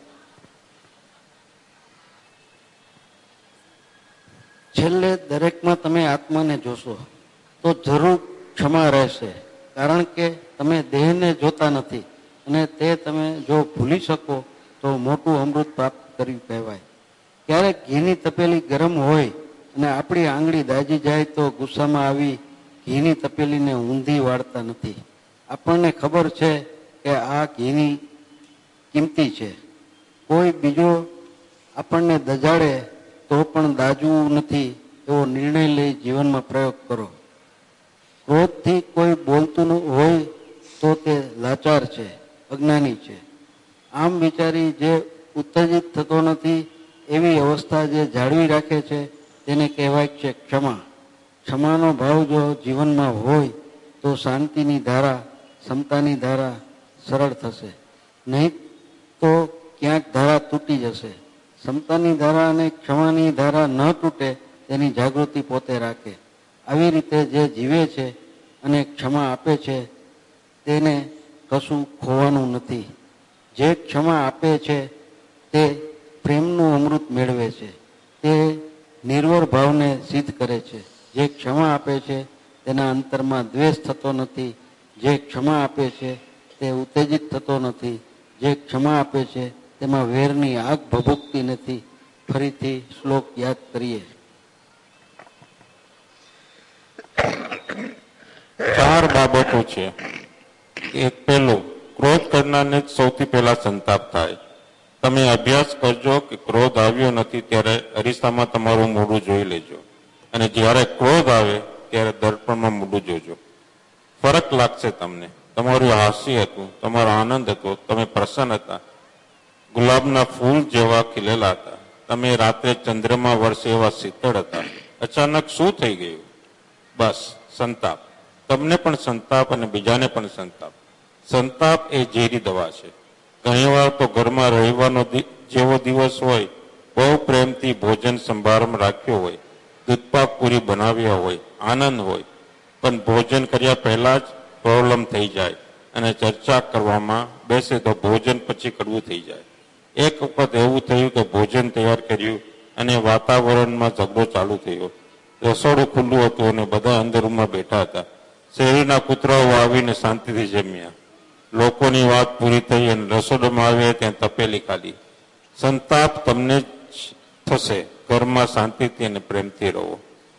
છેલ્લે દરેકમાં તમે આત્માને જોશો તો જરૂર ક્ષમા રહેશે, કારણ કે તમે દેહને જોતા નથી અને તે તમે જો ભૂલી શકો તો મોટું અમૃત પ્રાપ્ત કર્યું કહેવાય. ક્યારેક ઘીની તપેલી ગરમ હોય અને આપણી આંગળી દાજી જાય તો ગુસ્સામાં આવી ઘીની તપેલીને ઊંધી વાળતા નથી. આપણને ખબર છે કે આ ઘીની કિંમતી છે. કોઈ બીજો આપણને દજાડે તો પણ દાજવું નથી એવો નિર્ણય લઈ જીવનમાં પ્રયોગ કરો. ક્રોધથી કોઈ બોલતું હોય તો તે લાચાર છે, અજ્ઞાની છે. આમ વિચારી જે ઉત્તેજિત થતો નથી એવી અવસ્થા જે જાળવી રાખે છે તેને કહેવાય છે ક્ષમા. ક્ષમાનો ભાવ જો જીવનમાં હોય તો શાંતિની ધારા, સમતાની ધારા સરળ થશે, નહીં તો ક્યાંક ધારા તૂટી જશે. સમતાની ધારા અને ક્ષમાની ધારા ન તૂટે તેની જાગૃતિ પોતે રાખે. આવી રીતે જે જીવે છે અને ક્ષમા આપે છે તેને કશું ખોવાનું નથી. જે ક્ષમા આપે છે તે પ્રેમનું અમૃત મેળવે છે, તે નિર્વર ભાવને સિદ્ધ કરે છે. જે ક્ષમા આપે છે તેના અંતરમાં દ્વેષ થતો નથી. જે ક્ષમા આપે છે તે ઉત્તેજિત થતો નથી. જે ક્ષમા આપે છે તેમાં વેરની આગ ભભૂકતી નથી. ફરીથી શ્લોક યાદ કરીએ. ચાર બાબતો છે. એક પહેલું, ક્રોધ કરનારને જ સૌથી પહેલા સંતાપ થાય. તમે અભ્યાસ કરજો કે ક્રોધ આવ્યો નથી ત્યારે અરીસામાં તમારું મોઢું જોઈ લેજો અને જ્યારે ક્રોધ આવે ત્યારે દર્પણમાં મોઢું જોજો. ફરક લાગશે તમને. તમારું હાસ્ય હતું, તમારો આનંદ હતો, તમે પ્રસન્ન હતા, ગુલાબના ફૂલ જેવા ખીલેલા હતા, તમે રાત્રે ચંદ્રમાં વર્ષે એવા શીતળ હતા. અચાનક શું થઈ ગયું? બસ સંતાપ. તમને પણ સંતાપ અને બીજાને પણ સંતાપ. સંતાપ એ ઝેરી દવા છે. ઘણીવાર તો ઘરમાં રવિવારનો જેવો દિવસ હોય, બહુ પ્રેમથી ભોજન સંભારમાં રાખ્યો હોય, દૂધપાક પૂરી બનાવ્યા હોય, આનંદ હોય, પણ ભોજન કર્યા પહેલા જ પ્રોબ્લેમ થઈ જાય અને ચર્ચા કરવામાં બેસે તો ભોજન પછી કડવું થઈ જાય. એક વખત એવું થયું કે ભોજન તૈયાર કર્યું અને વાતાવરણમાં ઝઘડો ચાલુ થયો. રસોડું ખુલ્લું હતું અને બધા અંદર રૂમમાં બેઠા હતા. શેરીના કૂતરાઓ આવીને શાંતિથી જમ્યા. લોકોની વાત પૂરી થઈ અને રસોડામાં આવ્યા ત્યાં તપેલી ખાલી. સંતાપ તમને જ થશે. ઘરમાં શાંતિથી અને પ્રેમથી રહો.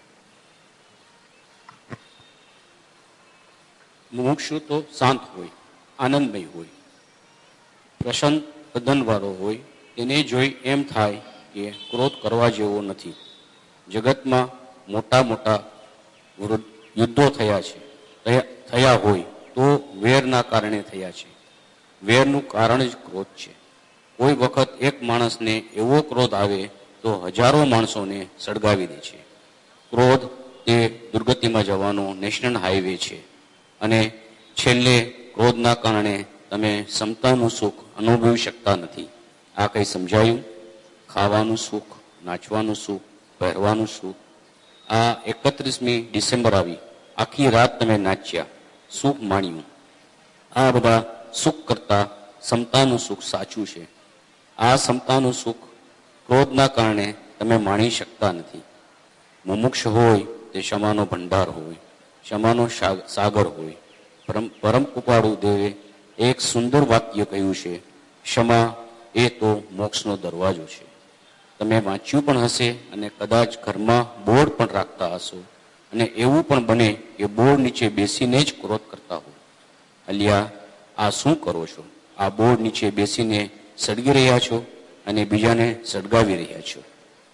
મુમુક્ષુ તો શાંત હોય, આનંદમય હોય, પ્રસન્ન તદ્દનવાળો હોય. તેને જોઈ એમ થાય કે ક્રોધ કરવા જેવો નથી. જગતમાં મોટા મોટા યુદ્ધો થયા છે, થયા હોય તો વેરના કારણે થયા છે. વેરનું કારણ જ ક્રોધ છે. કોઈ વખત એક માણસને એવો ક્રોધ આવે તો હજારો માણસોને સળગાવી દે છે. ક્રોધ તે દુર્ગતિમાં જવાનો નેશનલ હાઈવે છે અને છેલ્લે ક્રોધના કારણે તમે સમતાનું સુખ અનુભવી શકતા નથી. આ કંઈ સમજાયું? ખાવાનું સુખ, નાચવાનું સુખ, પહેરવાનું સુખ. આ એકત્રીસમી ડિસેમ્બર આવી, આખી રાત તમે નાચ્યા, સુખ માણ્યું. આ બધા સુખ કરતા સમતાનું સુખ સાચું છે. આ સમતાનું સુખ ક્રોધના કારણે તમે માણી શકતા નથી. મુમુક્ષ હોય તે ક્ષમાનો ભંડાર હોય, ક્ષમાનો સાગર હોય. પરમ પરમ કૃપાળુ દેવે એક સુંદર વાક્ય કહ્યું છે, ક્ષમા એ તો મોક્ષનો દરવાજો છે. તમે વાંચ્યું પણ હશે અને કદાચ ઘરમાં બોર્ડ પણ રાખતા હશો અને એવું પણ બને કે બોર્ડ નીચે બેસીને જ ક્રોધ કરતા હો. અલિયા, આ શું કરો છો? આ બોર્ડ નીચે બેસીને સળગી રહ્યા છો અને બીજાને સળગાવી રહ્યા છો.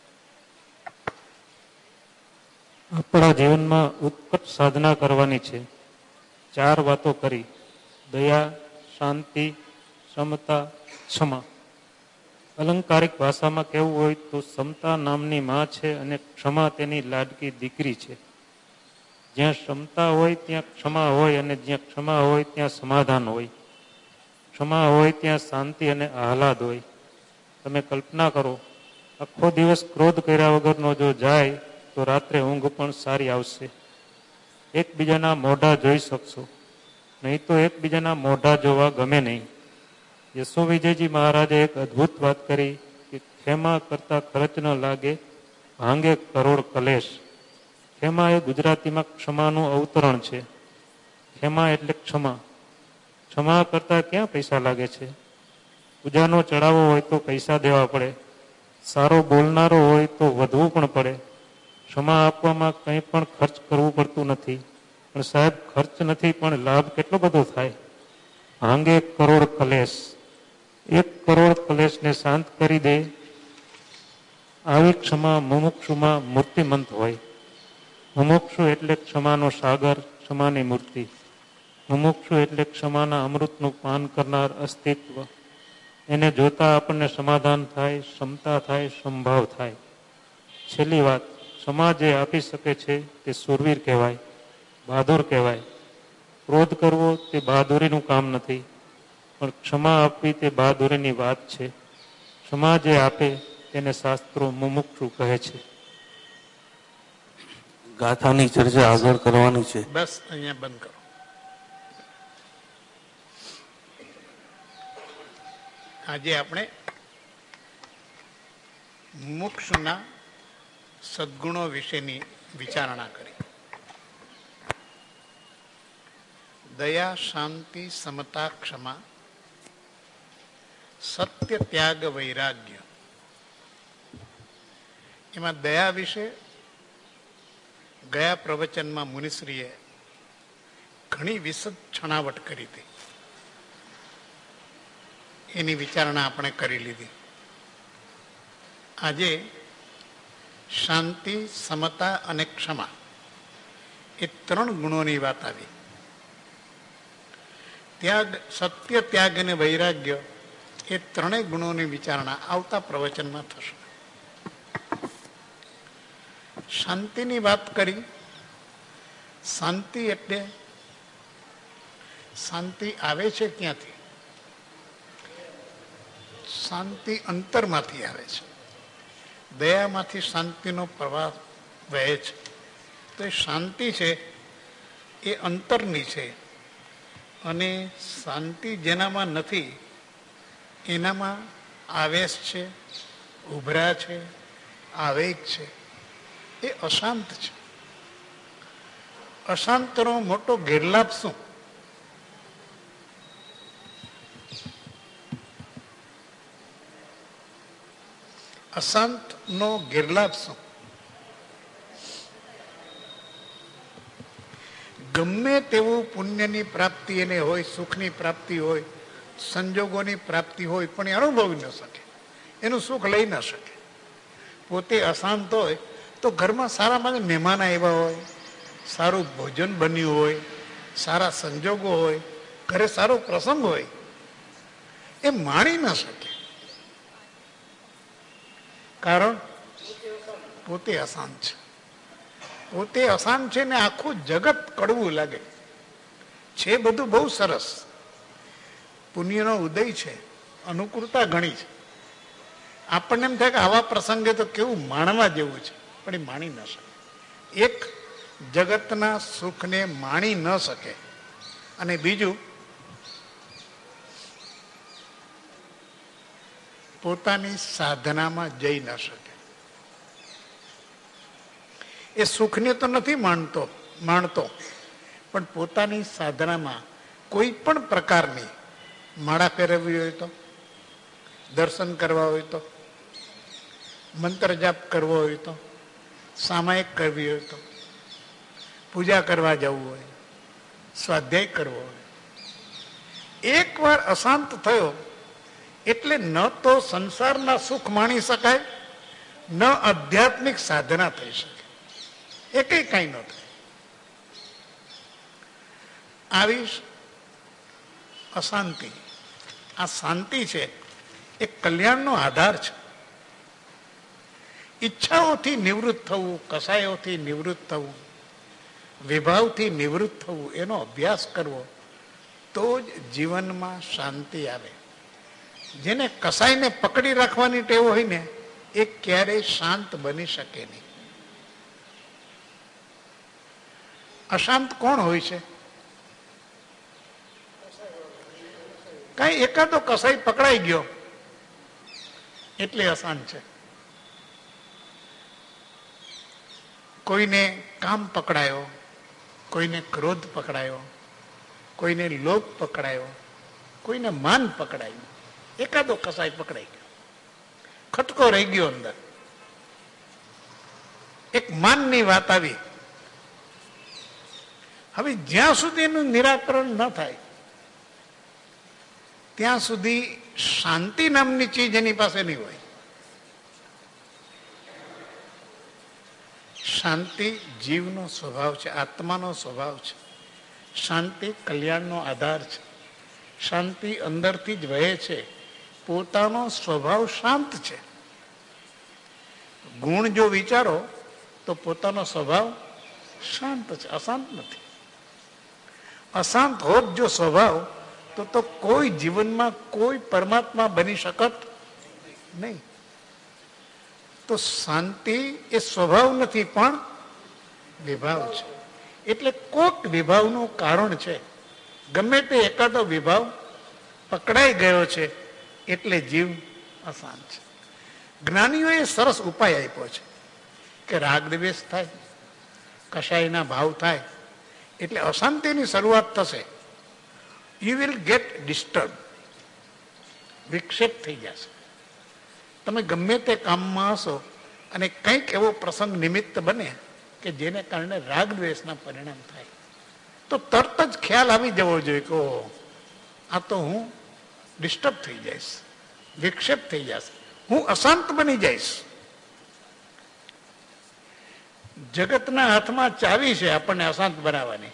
આપણા જીવનમાં ઉત્કટ સાધના કરવાની છે. ચાર વાતો કરી: દયા, શાંતિ, સમતા, ક્ષમા. અલંકારિક ભાષામાં કહેવું હોય તો સમતા નામની માં છે અને ક્ષમા તેની લાડકી દીકરી છે. જ્યાં ક્ષમતા હોય ત્યાં ક્ષમા હોય, અને જ્યાં ક્ષમા હોય ત્યાં સમાધાન હોય. ક્ષમા હોય ત્યાં શાંતિ અને આહલાદ હોય. તમે કલ્પના કરો, આખો દિવસ ક્રોધ કર્યા વગરનો જો જાય તો રાત્રે ઊંઘ પણ સારી આવશે. એકબીજાના મોઢા જોઈ શકશો, નહીં તો એકબીજાના મોઢા જોવા ગમે નહીં. યશો વિજયજી મહારાજે એક અદ્ભુત વાત કરી કે ખેમા કરતા ખર્ચ ન લાગે, ભાંગે કરોડ કલેશ. ખેમા એ ગુજરાતીમાં ક્ષમાનું અવતરણ છે. ખેમા એટલે ક્ષમા. ક્ષમા કરતા ક્યાં પૈસા લાગે છે? પૂજાનો ચડાવો હોય તો પૈસા દેવા પડે, સારો બોલનારો હોય તો વધવું પણ પડે. ક્ષમા આપવામાં કંઈ પણ ખર્ચ કરવું પડતું નથી. પણ સાહેબ, ખર્ચ નથી પણ લાભ કેટલો બધો થાય. ભાંગે કરોડ કલેશ. એક કરોડ કલેશને શાંત કરી દે આવી ક્ષમા મુમુક્ષુમાં મૂર્તિમંત હોય. મુમુક્ષુ એટલે ક્ષમાનો સાગર, ક્ષમાની મૂર્તિ. મુમુક્ષુ એટલે ક્ષમાના અમૃતનું પાન કરનાર અસ્તિત્વ. એને જોતા આપણને સમાધાન થાય, ક્ષમતા થાય, સંભાવ થાય. છેલ્લી વાત, ક્ષમા જે આપી શકે છે તે સુરવીર કહેવાય, બહાદુર કહેવાય. ક્રોધ કરવો તે બહાદુરીનું કામ નથી, પણ ક્ષમા આપવી તે બહાદુરીની વાત છે. ક્ષમા જે આપે તેને શાસ્ત્રો મુમુક્ષુ કહે છે. ગાથાની ચર્ચા આગળ કરવાની છે. બસ અહીંયા બંધ કરો. આજે આપણે મુમુક્ષુના સદ્ગુણો વિશેની વિચારણા કરી. દયા, શાંતિ, સમતા, ક્ષમા, સત્ય, ત્યાગ, વૈરાગ્ય. એમાં દયા વિશે ગયા પ્રવચનમાં મુનિશ્રીએ ઘણી વિશદ છણાવટ કરી હતી. એની વિચારણા આપણે કરી લીધી. આજે શાંતિ, સમતા અને ક્ષમા એ ત્રણ ગુણોની વાત આવી. ત્યાગ, સત્ય, ત્યાગ અને વૈરાગ્ય એ ત્રણેય ગુણોની વિચારણા આવતા પ્રવચનમાં થશે. શાંતિની વાત કરી. શાંતિ એટલે શાંતિ આવે છે ક્યાંથી? શાંતિ અંતરમાંથી આવે છે. દયામાંથી શાંતિનો પ્રવાહ વહે છે. તો એ શાંતિ છે એ અંતરની છે, અને શાંતિ જેનામાં નથી એનામાં આવેશ છે, ઉભરા છે, આવેગ છે. એ અશાંત છે. અશાંતનો મોટો ગેરલાભ શું? અશાંતનો ગેરલાભ શું? ગમે તેવું પુણ્યની પ્રાપ્તિ એને હોય, સુખની પ્રાપ્તિ હોય, સંજોગોની પ્રાપ્તિ હોય, પણ એ અનુભવી ન શકે, એનું સુખ લઈ ન શકે. પોતે અશાંત હોય તો ઘરમાં સારામાં મહેમાન આવ્યા હોય, સારું ભોજન બન્યું હોય, સારા સંજોગો હોય, ઘરે સારો પ્રસંગ હોય, એ માણી ન શકે. કારણ પોતે અશાંત છે. પોતે અશાંત છે ને આખું જગત કડવું લાગે છે. બધું બહુ સરસ, પુણ્યનો ઉદય છે, અનુકૂળતા ઘણી છે. આપણને એમ થાય કે આવા પ્રસંગે તો કેવું માણવા જેવું છે, પણ એ માણી ન શકે. એક જગતના સુખને માણી ન શકે, અને બીજું પોતાની સાધનામાં જઈ ન શકે. એ સુખને તો નથી માણતો માણતો પણ પોતાની સાધનામાં કોઈ પણ પ્રકારની માળા ફેરવવી હોય તો, દર્શન કરવા હોય તો, મંત્ર જાપ કરવો હોય તો, સામાયિક કરવી હોય તો, પૂજા કરવા જવું હોય, સ્વાધ્યાય કરવો હોય, એકવાર અશાંત થયો એટલે ન તો સંસારના સુખ માણી શકાય, ન આધ્યાત્મિક સાધના થઈ શકે. એ કઈ કઈ ન થાય. આવી અશાંતિ, આ શાંતિ છે એ કલ્યાણનો આધાર છે. ઈચ્છાઓથી નિવૃત્ત થવું, કસાયોથી નિવૃત્ત થવું, વિભાવથી નિવૃત્ત થવું, એનો અભ્યાસ કરવો, તો જ જીવનમાં શાંતિ આવે. જેને કસાઈને પકડી રાખવાની ટેવ હોય ને એ ક્યારેય શાંત બની શકે નહીં. અશાંત કોણ હોય છે? કઈ એકાદો કસાઈ પકડાઈ ગયો એટલે અશાંત છે. કોઈને કામ પકડાયો, કોઈને ક્રોધ પકડાયો, કોઈને લોભ પકડાયો, કોઈને માન પકડાયું, એકાદો કસાઈ પકડાઈ ગયો, ખટકો રહી ગયો અંદર. એક માનની વાત આવી. હવે જ્યાં સુધી એનું નિરાકરણ ન થાય ત્યાં સુધી શાંતિ નામની ચીજ એની પાસે નહીં હોય. શાંતિ જીવનો સ્વભાવ છે, આત્માનો સ્વભાવ છે. શાંતિ કલ્યાણનો આધાર છે. શાંતિ અંદરથી જ વહે છે. પોતાનો સ્વભાવ શાંત છે. ગુણ જો વિચારો તો પોતાનો સ્વભાવ શાંત છે, અશાંત નથી. અશાંત હોત જો સ્વભાવ તો તો કોઈ જીવનમાં કોઈ પરમાત્મા બની શકત નહીં. તો શાંતિ એ સ્વભાવ નથી પણ વિભાવ છે. એટલે કોક વિભાવનું કારણ છે. ગમે તે એકાદો વિભાવ પકડાઈ ગયો છે એટલે જીવ અશાંત છે. જ્ઞાનીઓએ સરસ ઉપાય આપ્યો છે કે રાગ દ્વેષ થાય, કશાયના ભાવ થાય એટલે અશાંતિની શરૂઆત થશે. યુ વિલ ગેટ ડિસ્ટર્બ, વિક્ષેપ થઈ જશે. તમે ગમે તે કામમાં હશો અને કંઈક એવો પ્રસંગ નિમિત્ત બને કે જેને કારણે રાગ દ્વેષના પરિણામ થાય તો તરત જ ખ્યાલ આવી જવો જોઈએ કે આ તો હું ડિસ્ટર્બ થઈ જઈશ, વિક્ષેપ થઈ જશે, હું અશાંત બની જઈશ. જગતના હાથમાં ચાવી છે આપણને અશાંત બનાવવાની.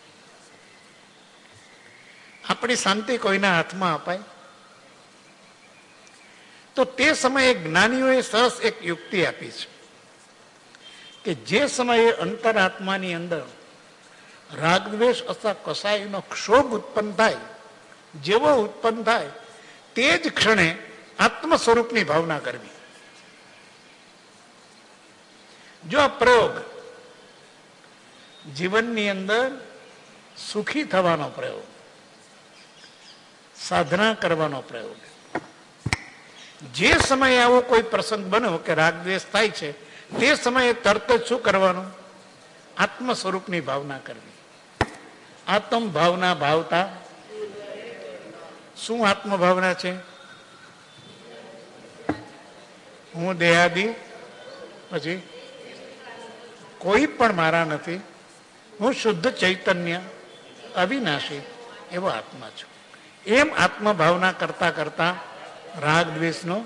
આપણી શાંતિ કોઈના હાથમાં અપાય? તો તે સમયે જ્ઞાનીઓએ સરસ એક યુક્તિ આપી છે કે જે સમયે અંતરાત્માની અંદર રાગદ્વેષ અથવા કસાયનો ક્ષોભ ઉત્પન્ન થાય, જેવો ઉત્પન્ન થાય તે જ ક્ષણે આત્મ સ્વરૂપની ભાવના કરવી. જો આ પ્રયોગ જીવનની અંદર સુખી થવાનો પ્રયોગ, સાધના કરવાનો પ્રયોગ, જે સમયે આવો કોઈ પ્રસંગ બન્યો કે રાગદ્વેષ થાય છે તે સમયે તરત જ શું કરવાનું? આત્મ સ્વરૂપની ભાવના કરવી. આત્મ ભાવના ભાવતા શું આત્મ ભાવના છે? હું દેહાદી, પછી કોઈ પણ મારા નથી, હું શુદ્ધ ચૈતન્ય અવિનાશી એવો આત્મા છું. એમ આત્મ ભાવના કરતા કરતા રાગ દ્વેષનો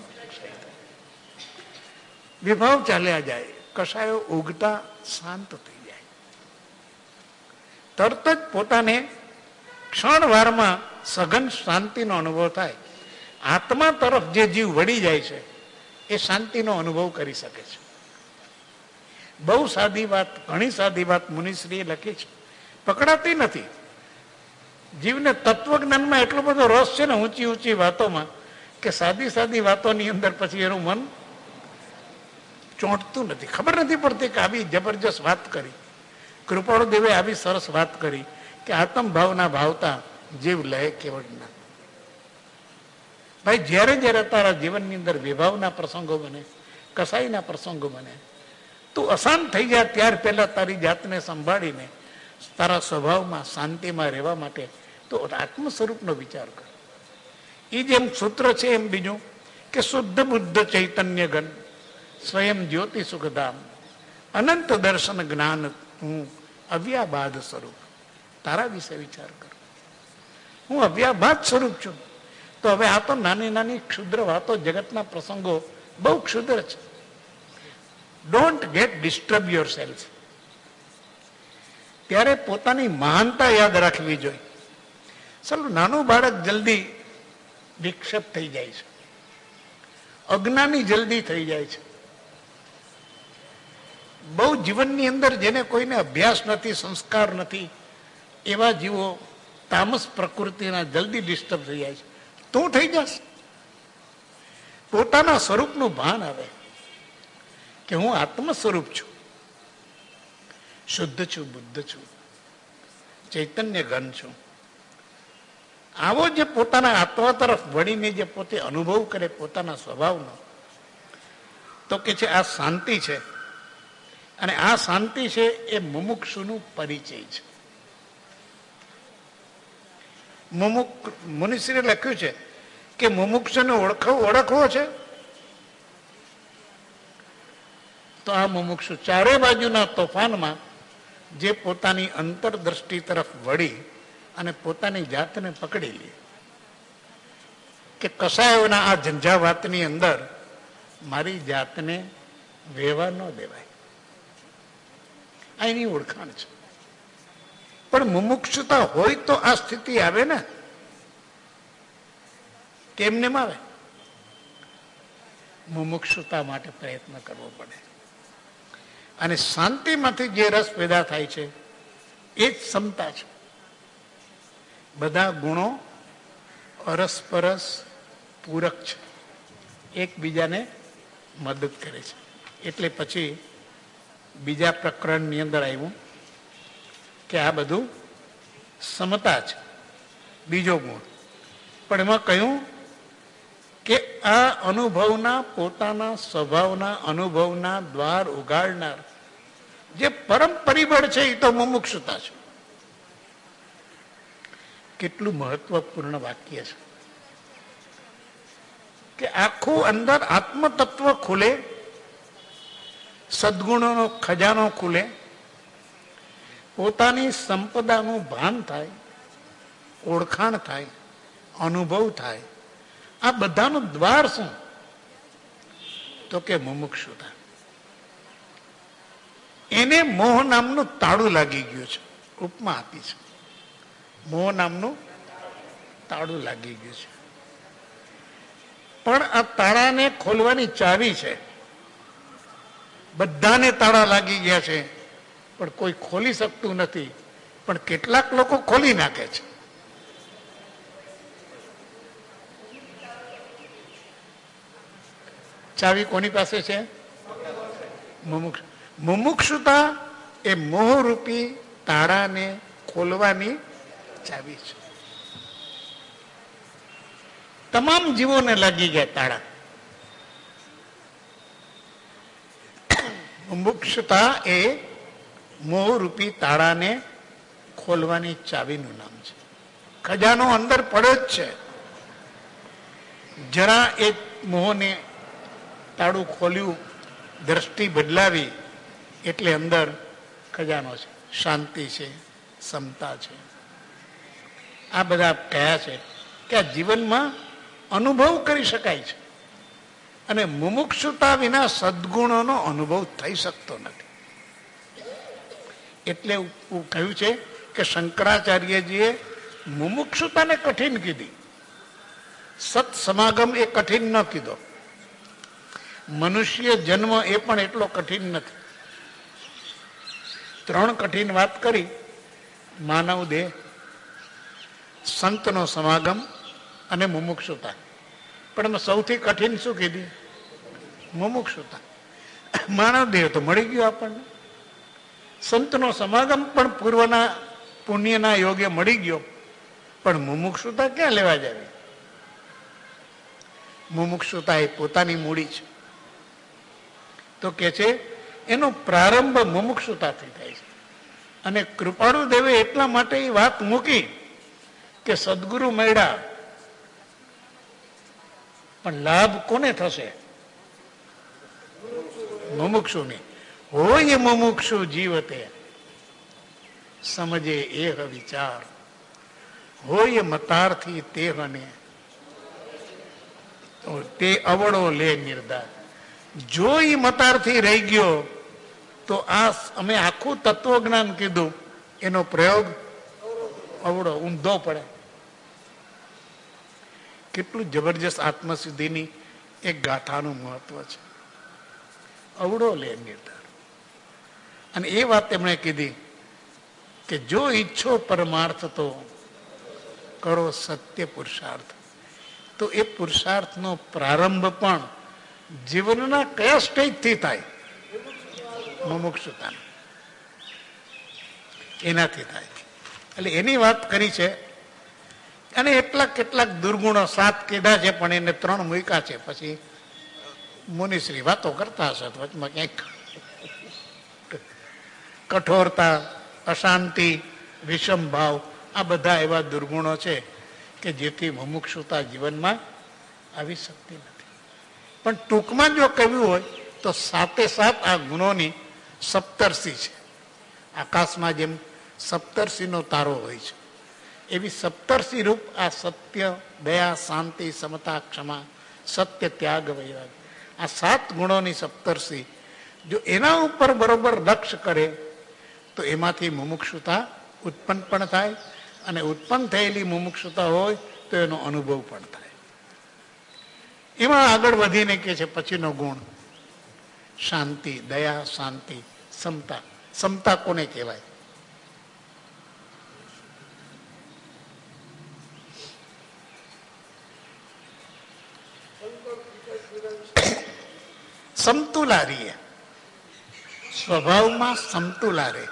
વિભાવ ચાલ્યા જાય, કશાયો ઉગતા શાંત થઈ જાય. તરત જ પોતાને ક્ષણવારમાં સઘન શાંતિનો અનુભવ થાય. આત્મા તરફ જે જીવ વળી જાય છે એ શાંતિનો અનુભવ કરી શકે છે. બહુ સાદી વાત, ઘણી સાદી વાત મુનિશ્રીએ લખી છે, પકડાતી નથી. જીવને તત્વજ્ઞાનમાં એટલો બધો રસ છે ને ઊંચી ઊંચી વાતોમાં કે સાદી સાદી વાતોની અંદર પછી એનું મન ચોંટતું નથી. ખબર નથી પડતી કે આવી જબરજસ્ત વાત કરી. કૃપાળુ દેવે આવી સરસ વાત કરી કે આત્મ ભાવના ભાવતા જીવ લય કેવળ ના. ભાઈ જ્યારે જ્યારે તારા જીવનની અંદર વિભાવના પ્રસંગો બને, કસાઈના પ્રસંગો બને, તું અશાંત થઈ જાય ત્યાર પહેલા તારી જાતને સંભાળીને તારા સ્વભાવમાં શાંતિમાં રહેવા માટે તો આત્મ સ્વરૂપનો વિચાર કર. એ જેમ સૂત્ર છે એમ બીજું કે શુદ્ધ બુદ્ધ ચૈતન્ય ગણ સ્વયં જ્યોતિ સુખધામ અનંત દર્શન જ્ઞાન હું અવ્યાબાદ સ્વરૂપ. તારા વિશે વિચાર કર. હું અવ્યાબાદ સ્વરૂપ છું. તો હવે આ તો નાની નાની ક્ષુદ્ર વાતો, જગતના પ્રસંગો બહુ ક્ષુદ્ર છે. Don't get disturb yourself. ત્યારે પોતાની મહાનતા યાદ રાખવી જોઈએ. ચાલો નાનું બાળક જલ્દી વિક્ષેપ થઈ જાય છે, અજ્ઞાની જલ્દી થઈ જાય છે. બહુ જીવનની અંદર જેને કોઈને અભ્યાસ નથી, સંસ્કાર નથી, એવા જીવો તામસ પ્રકૃતિના જલ્દી ડિસ્ટર્બ થઈ જાય છે. તું થઈ જશ. પોતાના સ્વરૂપનું ભાન આવે કે હું આત્મ સ્વરૂપ છું, શુદ્ધ છું, બુદ્ધ છું, ચૈતન્ય ઘન છું. આવો જે પોતાના આત્મા તરફ વળીને જે પોતે અનુભવ કરે પોતાના સ્વભાવનો, તો કે છે આ શાંતિ છે. અને આ શાંતિ છે એ મુમુક્ષુનું પરિચય છે. મુમુક મુનિશ્રીએ લખ્યું છે કે મુમુક્ષુને ઓળખવો ઓળખવો છે તો આ મુમુક્ષુ ચારે બાજુના તોફાનમાં જે પોતાની અંતરદ્રષ્ટિ તરફ વળી અને પોતાની જાતને પકડી લે કે કસાયોના આ ઝંઝાવાતની અંદર મારી જાતને વેવા ન દેવાય. આ એની ઓળખાણ છે. પણ મુમુક્ષુતા હોય તો આ સ્થિતિ આવે ને, કેમને આવે? મુમુક્ષુતા માટે પ્રયત્ન કરવો પડે. અને શાંતિમાંથી જે રસ પેદા થાય છે એ જ ક્ષમતા છે. બધા ગુણો અરસપરસ પૂરક છે, એકબીજાને મદદ કરે છે. એટલે પછી બીજા પ્રકરણની અંદર આવ્યું કે આ બધું સમતા છે, બીજો ગુણ. પણ એમાં કહ્યું કે આ અનુભવના પોતાના સ્વભાવના અનુભવના દ્વાર ઉગાડનાર જે પરમ પરિબળ છે એ તો મુમુક્ષુતા છે. કેટલું મહત્વપૂર્ણ વાક્ય છે કે આખું અંદર આત્મતત્વ ખુલે, સદગુણોનો ખજાનો ખુલે, પોતાની સંપદાનું ભાન થાય, ઓળખાણ થાય, અનુભવ થાય. આ બધાનું દ્વાર શું? તો કે મુમુક્ષુતા. એને મોહ નામનું તાળું લાગી ગયું છે. ઉપમા આપી છે, મોહ નામનું તાળું લાગી ગયું છે. પણ આ તાળાને ખોલવાની ચાવી છે. બધાને તાળા લાગી ગયા છે પણ કોઈ ખોલી શકતું નથી. પણ કેટલાક લોકો ખોલી નાખે છે. ચાવી કોની પાસે છે? મુમુક્ષ મુમુક્ષુતા એ મોહરૂપી તાળાને ખોલવાની ચાવી છે. તમામ જીવોને લાગી ગયા તાળા. મુમુક્ષુતા એ મોહરૂપી તાળાને ખોલવાની ચાવીનું નામ છે. ખજાનો અંદર પડ્યો જ છે. જરા એ મોહને તાળું ખોલ્યું, દ્રષ્ટિ બદલાવી એટલે અંદર ખજાનો છે, શાંતિ છે, સમતા છે. આ બધા કયા છે કે આ જીવનમાં અનુભવ કરી શકાય છે. અને મુમુક્ષુતા વિના સદગુણોનો અનુભવ થઈ શકતો નથી. એટલે કહ્યું છે કે શંકરાચાર્યજીએ મુમુક્ષુતાને કઠિન કીધી, સત સમાગમ એ કઠિન ન કીધો. મનુષ્ય જન્મ એ પણ એટલો કઠિન નથી. ત્રણ કઠિન વાત કરી: માનવ દેહ, સંતનો સમાગમ અને મુમુક્ષુતા. પણ એમાં સૌથી કઠિન શું કીધી? મુમુક્ષુતા. માનવ દેહ તો મળી ગયો આપણને. સંતનો સમાગમ પણ પૂર્વના પુણ્યના યોગ્ય મળી ગયો. પણ મુમુક્ષુતા ક્યાં લેવા જાવી? મુમુક્ષુતા એ પોતાની મૂડી છે. તો કે છે એનો પ્રારંભ મુમુક્ષુતાથી થાય છે. અને કૃપાળુ દેવે એટલા માટે એ વાત મૂકી કે સદગુરુ મળ્યા પણ લાભ કોને થશે? મુમુક્ષુને. હોય મુમુક્ષુ જીવતે સમજે એહ વિચાર, હોય મતારથી તેહને તે અવળો લે નિર્ધાર. જો એ મતારથી રહી ગયો તો આ અમે આખું તત્વજ્ઞાન કીધું એનો પ્રયોગ અવળો ઊંધો પડે. કેટલું જબરજસ્ત આત્મસિદ્ધિની એક ગાથાનું મહત્વ છે. અવળો લે નિર્ધાર. અને એ વાત તેમણે કીધી કે જો ઈચ્છો પરમાર્થ તો કરો સત્ય પુરુષાર્થ. તો એ પુરુષાર્થનો પ્રારંભ પણ જીવનના કયા સ્ટેજથી થાય? મુમુક્ષુતા, એનાથી થાય. એટલે એની વાત કરી છે. અને એટલાક કેટલાક દુર્ગુણો સાત કીધા છે, પણ એને ત્રણ મૂક્યા છે. પછી મુનિશ્રી વાતો કરતા હશે તો વચમાં ક્યાંક કઠોરતા, અશાંતિ, વિષમ ભાવ, આ બધા એવા દુર્ગુણો છે કે જેથી મુમુક્ષુતા જીવનમાં આવી શકતી નથી. પણ ટૂંકમાં જો કહેવું હોય તો સાતે સાત આ ગુણોની સપ્તર્ષિ છે. આકાશમાં જેમ સપ્તર્ષિનો તારો હોય છે એવી સપ્તર્ષિ રૂપ આ સત્ય, દયા, શાંતિ, સમતા, ક્ષમા, સત્ય, ત્યાગ, વૈરાગ, આ સાત ગુણોની સપ્તર્ષિ જો એના ઉપર બરોબર લક્ષ્ય કરે તો એમાંથી મુમુક્ષુતા ઉત્પન્ન પણ થાય. અને ઉત્પન્ન થયેલી મુમુક્ષુતા હોય તો એનો અનુભવ પણ થાય. એમાં આગળ વધીને કે છે પછીનો ગુણ શાંતિ, દયા, શાંતિ, સમતા. સમતા કોને કહેવાય? સમતુલા રહીએ, સ્વભાવમાં સમતુલા રહે.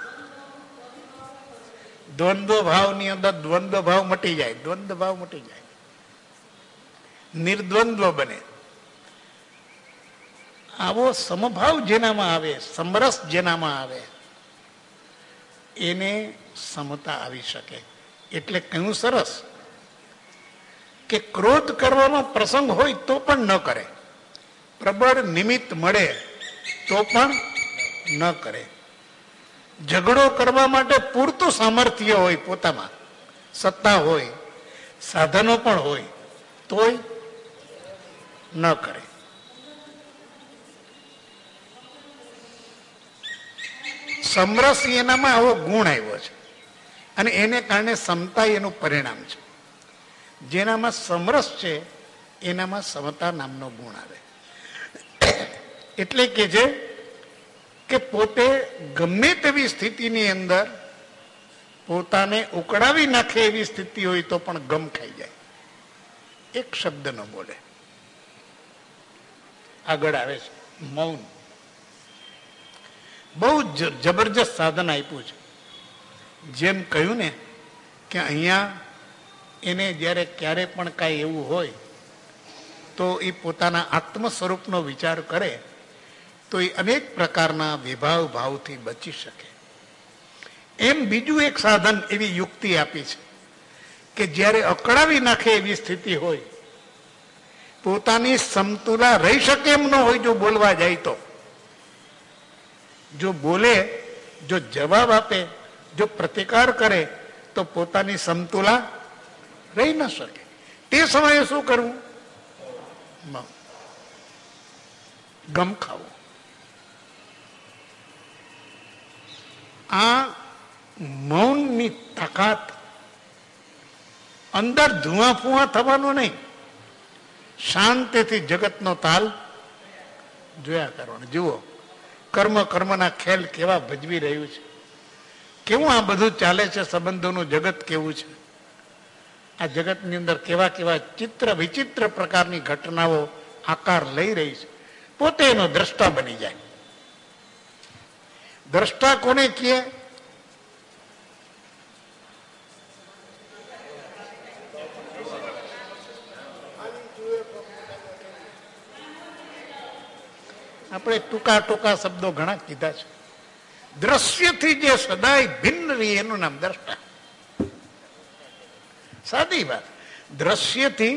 દ્વંદ્વ ભાવની અંદર દ્વંદ્વ ભાવ મટી જાય, દ્વંદ્વ ભાવ મટી જાય, નિર્દ્વંદ્વ બને. આવો સમભાવ જેનામાં આવે, સમરસ જેનામાં આવે, એને સમતા આવી શકે. એટલે કયું સરસ કે ક્રોધ કરવાનો પ્રસંગ હોય તો પણ ન કરે, પ્રબળ નિમિત્ત મળે તો પણ ન કરે, ઝઘડો કરવા માટે પૂરતું સામર્થ્ય હોય, પોતામાં સત્તા હોય, સાધનો પણ હોય તોય ન કરે. સમરસ એનામાં આવો ગુણ આવ્યો છે અને એને કારણે સમતા એનું પરિણામ છે. જેનામાં સમરસ છે એનામાં સમતા નામનો ગુણ આવે. એટલે કે જે કે પોતે ગમે તેવી સ્થિતિની અંદર પોતાને ઉકળાવી નાખે એવી સ્થિતિ હોય તો પણ ગમ ખાઈ જાય, એક શબ્દ ન બોલે. આગળ આવે છે મૌન. બહુ જબરજસ્ત સાધન આપ્યું છે. જેમ કહ્યું ને કે અહીંયા એને જ્યારે ક્યારે પણ કાંઈ એવું હોય તો એ પોતાના આત્મ સ્વરૂપનો વિચાર કરે તો એ અનેક પ્રકારના વિભાવ ભાવથી બચી શકે. એમ બીજું એક સાધન એવી યુક્તિ આપી છે કે જ્યારે અકળાવી નાખે એવી સ્થિતિ હોય, પોતાની સમતુલા રહી શકે એમ ન હોય, જો બોલવા જાય તો, જો બોલે, જો જવાબ આપે, જો પ્રતિકાર કરે તો પોતાની સમતુલા રહી ન શકે. તે સમયે શું કરવું? ગમ ખાવું. આ મૌનની તાકાત અંદર ધુઆ ફુઆ થવાનો નહીં, શાંતિથી જગતનો તાલ જોયા કરવાનો. જુઓ કર્મ કર્મના ખેલ કેવા ભજવી રહ્યું છે, કેવું આ બધું ચાલે છે, સંબંધોનું જગત કેવું છે. આ જગતની અંદર કેવા કેવા ચિત્ર વિચિત્ર પ્રકારની ઘટનાઓ આકાર લઈ રહી છે. પોતે એનો દ્રષ્ટા બની જાય. દ્રષ્ટા કોને કહે? આપણે ટૂંકા ટૂંકા શબ્દો ઘણા કીધા છે. દ્રશ્યથી જે સદાય ભિન્ન રહી એનું નામ દ્રષ્ટા. સાદી વાત. દ્રશ્યથી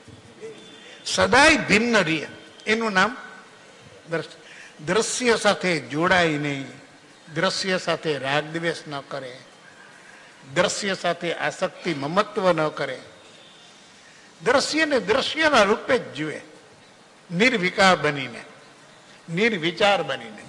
સદાય ભિન્ન રહી એનું નામ દ્રષ્ટા. દ્રશ્ય સાથે જોડાય નહીં, દ્રશ્ય સાથે રાગ દ્વેષ ન કરે, દ્રશ્ય સાથે આસક્તિ મમત્વ ન કરે, દ્રશ્યને દ્રશ્યના રૂપે જ જુએ, નિર્વિકાર બનીને, નિર્વિચાર બનીને.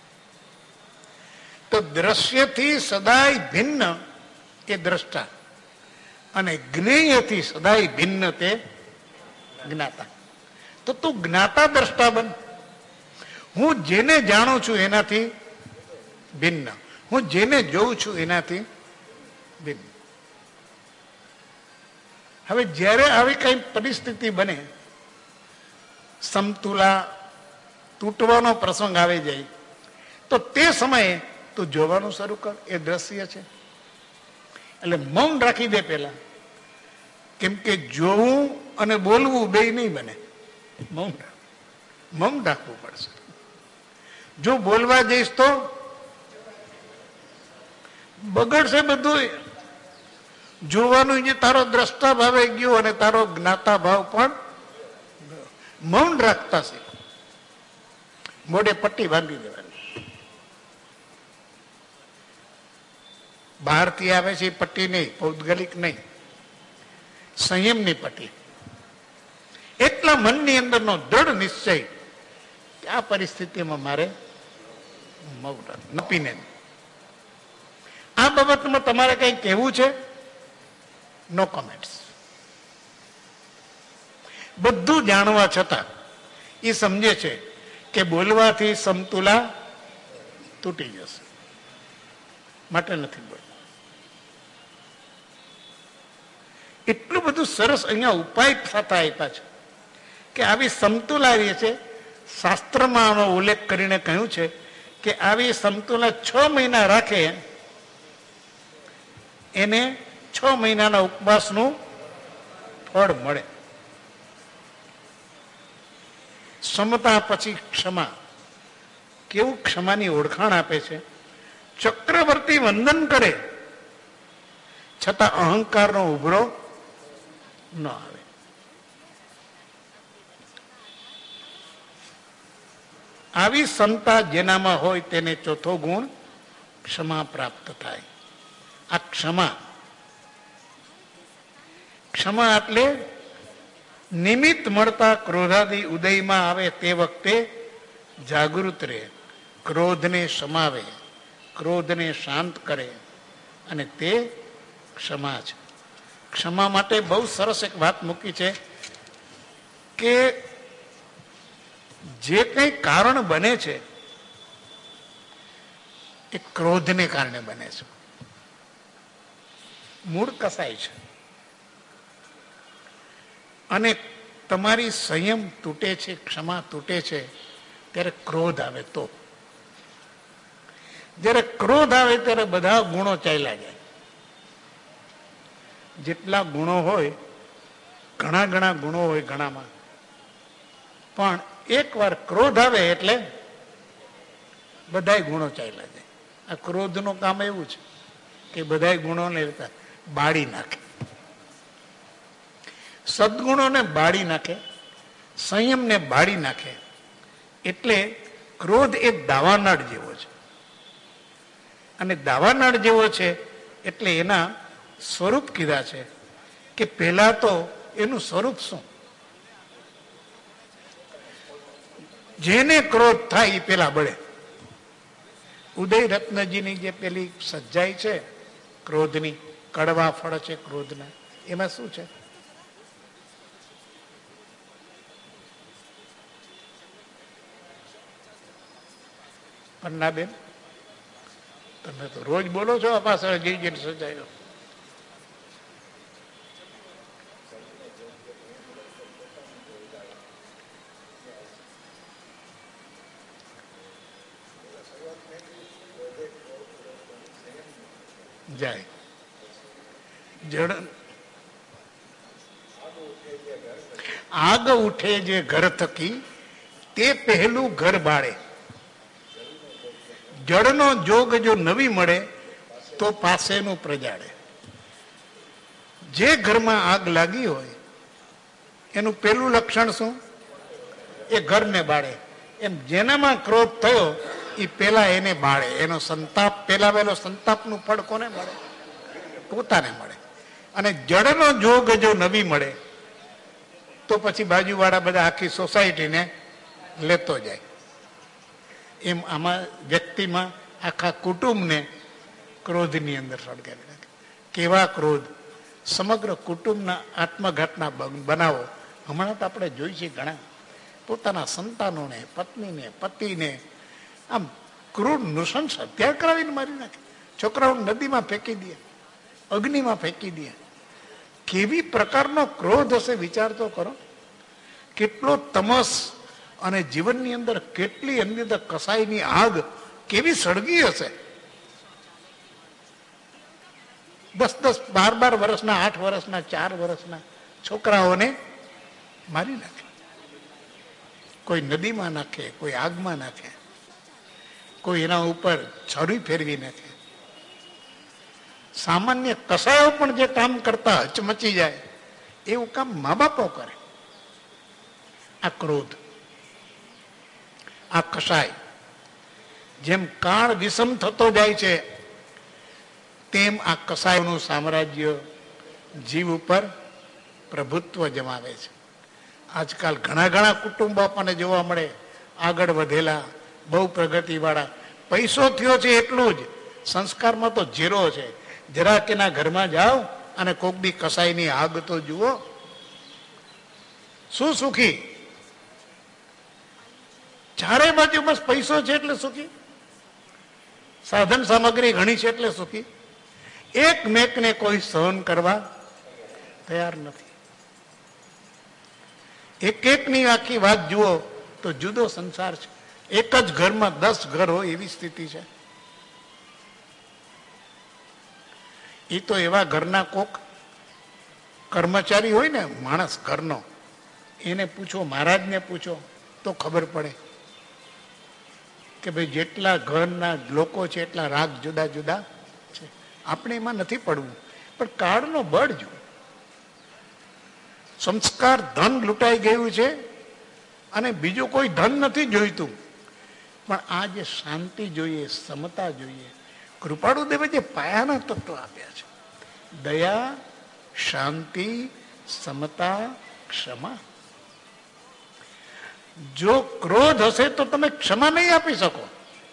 તો દ્રશ્યથી સદાય ભિન્ન એ દ્રષ્ટા અને જ્ઞેયથી સદાય ભિન્ન તે જ્ઞાતા. તો તું જ્ઞાતા દ્રષ્ટા બન. હું જેને જાણું છું એનાથી ભિન્ન. હું જેને જોઉં છું એનાથી ભિન્ન. હવે જ્યારે આવી કઈ પરિસ્થિતિ બને, સમતુલા તૂટવાનો પ્રસંગ આવી જાય, તો તે સમયે તું જોવાનું શરૂ કર. એ દ્રશ્ય છે એટલે મૌન રાખી દે પેલા. કેમ કે જોવું અને બોલવું બે નહીં બને. મૌન મૌન રાખવું પડશે. જો બોલવા જઈશ તો બગડશે બધું. જોવાનું જે તારો દ્રષ્ટા ભાવે ગયો અને તારો જ્ઞાતા ભાવ પણ. મૌન રાખતા છે. મોઢે પટ્ટી બાંધી દેવાની. બહારથી આવે છે એ પટ્ટી નહીં, પૌદ્ગલિક નહીં, સંયમની પટ્ટી. એટલા મનની અંદરનો દ્રઢ નિશ્ચય કે આ પરિસ્થિતિમાં મારે મૌન નપીને. આ બાબતમાં તમારે કઈ કહેવું છે? No comments. બધું જાણવા છતાં એ સમજે છે કે બોલવાથી સમતુલા તૂટી જશે, માટે નથી બોલવું. એટલું બધું સરસ અહીંયા ઉપાય થતા આપ્યા છે કે આવી સમતુલા રહે છે. શાસ્ત્રમાં આનો ઉલ્લેખ કરીને કહ્યું છે કે આવી સમતુલા છ મહિના રાખે એને છ મહિનાના ઉપવાસનું ફળ મળે. સમતા પછી ક્ષમા. કેવું ક્ષમાની ઓળખાણ આપે છે. ચક્રવર્તી વંદન કરે છતાં અહંકારનો ઉભરો ન આવે. આવી ક્ષમતા જેનામાં હોય તેને ચોથો ગુણ ક્ષમા પ્રાપ્ત થાય. આ ક્ષમા ક્ષમા એટલે નિમિત્ત મળતા ક્રોધાદી ઉદયમાં આવે તે વખતે જાગૃત રહે, ક્રોધને સમાવે, ક્રોધને શાંત કરે, અને તે ક્ષમા છે. ક્ષમા માટે બહુ સરસ એક વાત મૂકી છે કે જે કંઈ કારણ બને છે એ ક્રોધને કારણે બને છે. મૂળ કસાય છે અને તમારી સંયમ તૂટે છે, ક્ષમા તૂટે છે ત્યારે ક્રોધ આવે. તો જ્યારે ક્રોધ આવે ત્યારે બધા ગુણો ચાલ્યા જાય. જેટલા ગુણો હોય, ઘણા ઘણા ગુણો હોય ઘણામાં, પણ એકવાર ક્રોધ આવે એટલે બધાય ગુણો ચાલ્યા જાય. આ ક્રોધનું કામ એવું છે કે બધાય ગુણોને બાળી નાખે, સદગુણોને બાળી નાખે, સંયમને બાળી નાખે. એટલે ક્રોધ એ દાવાનળ જેવો છે, અને દાવાનળ જેવો છે એટલે એના સ્વરૂપ કીધા છે કે પહેલા તો એનું સ્વરૂપ શું? જેને ક્રોધ થાય એ પેલા બળે. ઉદય રત્નજીની જે પેલી સજ્જાઈ છે ક્રોધની, કડવા ફળ છે ક્રોધના, એમાં શું છે? પન્નાબેન, તમે તો રોજ બોલો છો આ પાછળ જઈ જઈને સજાયો. જાય જડ આગ ઉઠે જે ઘર થકી તે પહેલું ઘર બાળે. જળનો જોગ જો નવી મળે તો પાસેનું પ્રજાળે. જે ઘરમાં આગ લાગી હોય એનું પેલું લક્ષણ શું? એ ઘરને બાળે. એમ જેનામાં ક્રોધ થયો એ પેલા એને બાળે. એનો સંતાપ, પેલા પેલો સંતાપનું ફળ કોને મળે? પોતાને મળે. અને જળનો જોગ જો નવી મળે તો પછી બાજુવાળા બધા આખી સોસાયટીને લેતો જાય. એમ આમાં વ્યક્તિમાં આખા કુટુંબને ક્રોધની અંદર સળગાવી નાખે. કેવા ક્રોધ! સમગ્ર કુટુંબના આત્મઘાતના બનાવો હમણાં તો આપણે જોઈ છીએ ઘણા. પોતાના સંતાનોને, પત્નીને, પતિને આમ ક્રૂર નૃશંસ હત્યા કરાવીને મારી નાખે, છોકરાઓ નદીમાં ફેંકી દે, અગ્નિમાં ફેંકી દે. કેવી પ્રકારનો ક્રોધ હશે વિચાર તો કરો. કેટલો તમસ અને જીવનની અંદર કેટલી એમની અંદર કસાઈની આગ કેવી સળગી હશે. દસ દસ બાર બાર વર્ષના, આઠ વર્ષના, ચાર વર્ષના છોકરાઓને મારી નાખે. કોઈ નદીમાં નાખે, કોઈ આગમાં નાખે, કોઈ એના ઉપર છરી ફેરવી નાખે. સામાન્ય કસાયો પણ જે કામ કરતા હચમચી જાય એવું કામ મા બાપો કરે. આ ક્રોધ, આ કસાય જેમ કાળ વિષમ થતો જાય છે તેમ આ કસાયોનું સામ્રાજ્ય જીવ ઉપર પ્રભુત્વ જમાવે છે. આજકાલ ઘણા ઘણા કુટુંબો આપણને જોવા મળે, આગળ વધેલા, બહુ પ્રગતિવાળા. પૈસો થયો છે એટલું જ, સંસ્કારમાં તો ઝીરો છે. જરાક એના ઘરમાં જાઓ અને કોક દી કસાઈની આગ તો જુઓ. શું સુખી? ચારે બાજુ બસ પૈસો છે એટલે સુખી, સાધન સામગ્રી ઘણી છે એટલે સુખી. એક મેકને કોઈ સહન કરવા તૈયાર નથી. એક એકની આખી વાત જુઓ તો જુદો સંસાર છે. એક જ ઘરમાં દસ ઘર હોય એવી સ્થિતિ છે. એ તો એવા ઘરના કોક કર્મચારી હોય ને માણસ ઘરનો, એને પૂછો, મહારાજને પૂછો તો ખબર પડે કે ભાઈ જેટલા ઘરના લોકો છે એટલા રાગ જુદા જુદા છે. આપણે એમાં નથી પડવું, પણ કાળનો બળ જો. સંસ્કાર ધન લૂંટાઈ ગયું છે અને બીજું કોઈ ધન નથી જોઈતું, પણ આ જે શાંતિ જોઈએ, સમતા જોઈએ, કૃપાળુ દેવે જે પાયાના તત્વો આપ્યા છે, દયા, શાંતિ, સમતા, ક્ષમા. જો ક્રોધ હશે તો તમે ક્ષમા નહીં આપી શકો.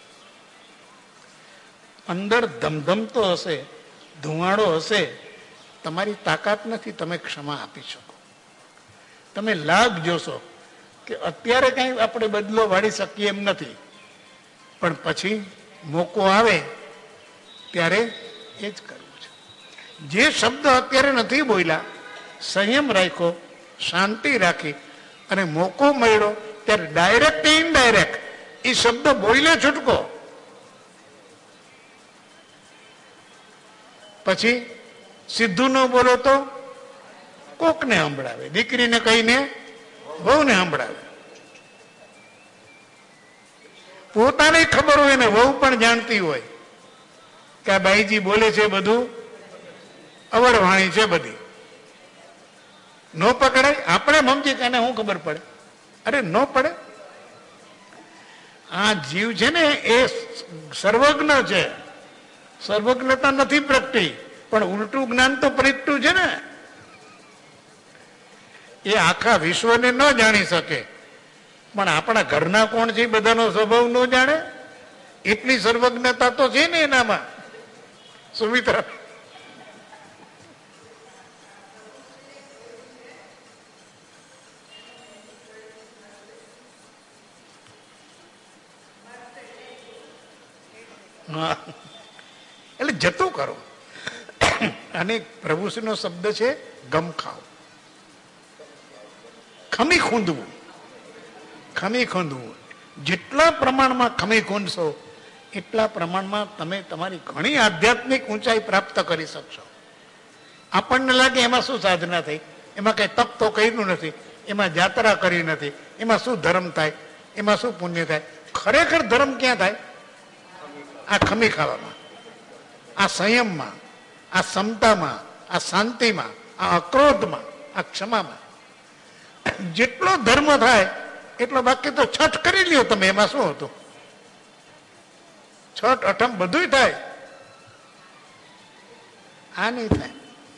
અંદર ધમધમતો હશે, ધુવાડો હશે, તમારી તાકાત નથી તમે ક્ષમા આપી શકો. તમે લાભ જોશો કે અત્યારે કઈ આપણે બદલો વાળી શકીએ એમ નથી, પણ પછી મોકો આવે ત્યારે એ જ કરવું છે. જે શબ્દ અત્યારે નથી બોલ્યા, સંયમ રાખ્યો, શાંતિ રાખી અને મોકો મળ્યો ત્યારે ડાયરેક્ટ કે ઇનડાયરેક્ટ એ શબ્દ બોલે છૂટકો. પછી સીધું ન બોલો તો કોકને સંભળાવે, દીકરીને કહીને વહુને સંભળાવે. પોતાને ખબર હોય ને વહુ પણ જાણતી હોય કે આ બાઈજી બોલે છે બધું અવળવાણી છે બધી, ન પકડાય. આપણે સમજી કે એને શું ખબર પડે? અરે ન પડે. આ જીવ છે ને એ સર્વજ્ઞ છે, સર્વજ્ઞતા નથી પ્રગટી, પણ ઉલટું જ્ઞાન તો પ્રગટ્યું છે ને. એ આખા વિશ્વને ન જાણી શકે, પણ આપણા ઘરના કોણ છે બધાનો સ્વભાવ ન જાણે એટલી સર્વજ્ઞતા તો છે ને એનામાં. સુમિત્રા એટલે જતું કરો. અને પ્રભુશ્રીનો શબ્દ છે ગમ ખાવ, ખમી ખૂંદવું. ખમી ખૂંદવું, જેટલા પ્રમાણમાં ખમી ખૂંદશો એટલા પ્રમાણમાં તમે તમારી ઘણી આધ્યાત્મિક ઊંચાઈ પ્રાપ્ત કરી શકશો. આપણને લાગે એમાં શું સાધના થઈ, એમાં કઈ તપ તો કર્યું નથી, એમાં જાત્રા કરી નથી, એમાં શું ધર્મ થાય, એમાં શું પુણ્ય થાય. ખરેખર ધર્મ ક્યાં થાય? આ ખમી ખાવામાં, આ સંયમમાં, આ સમતામાં, આ શાંતિમાં, આ અક્રોધમાં, આ ક્ષમામાં. જેટલો ધર્મ થાય એટલો. બાકી તો છઠ કરી લ્યો તમે, એમાં શું હતું? છઠ અઠમ બધું થાય, આ નહીં થાય,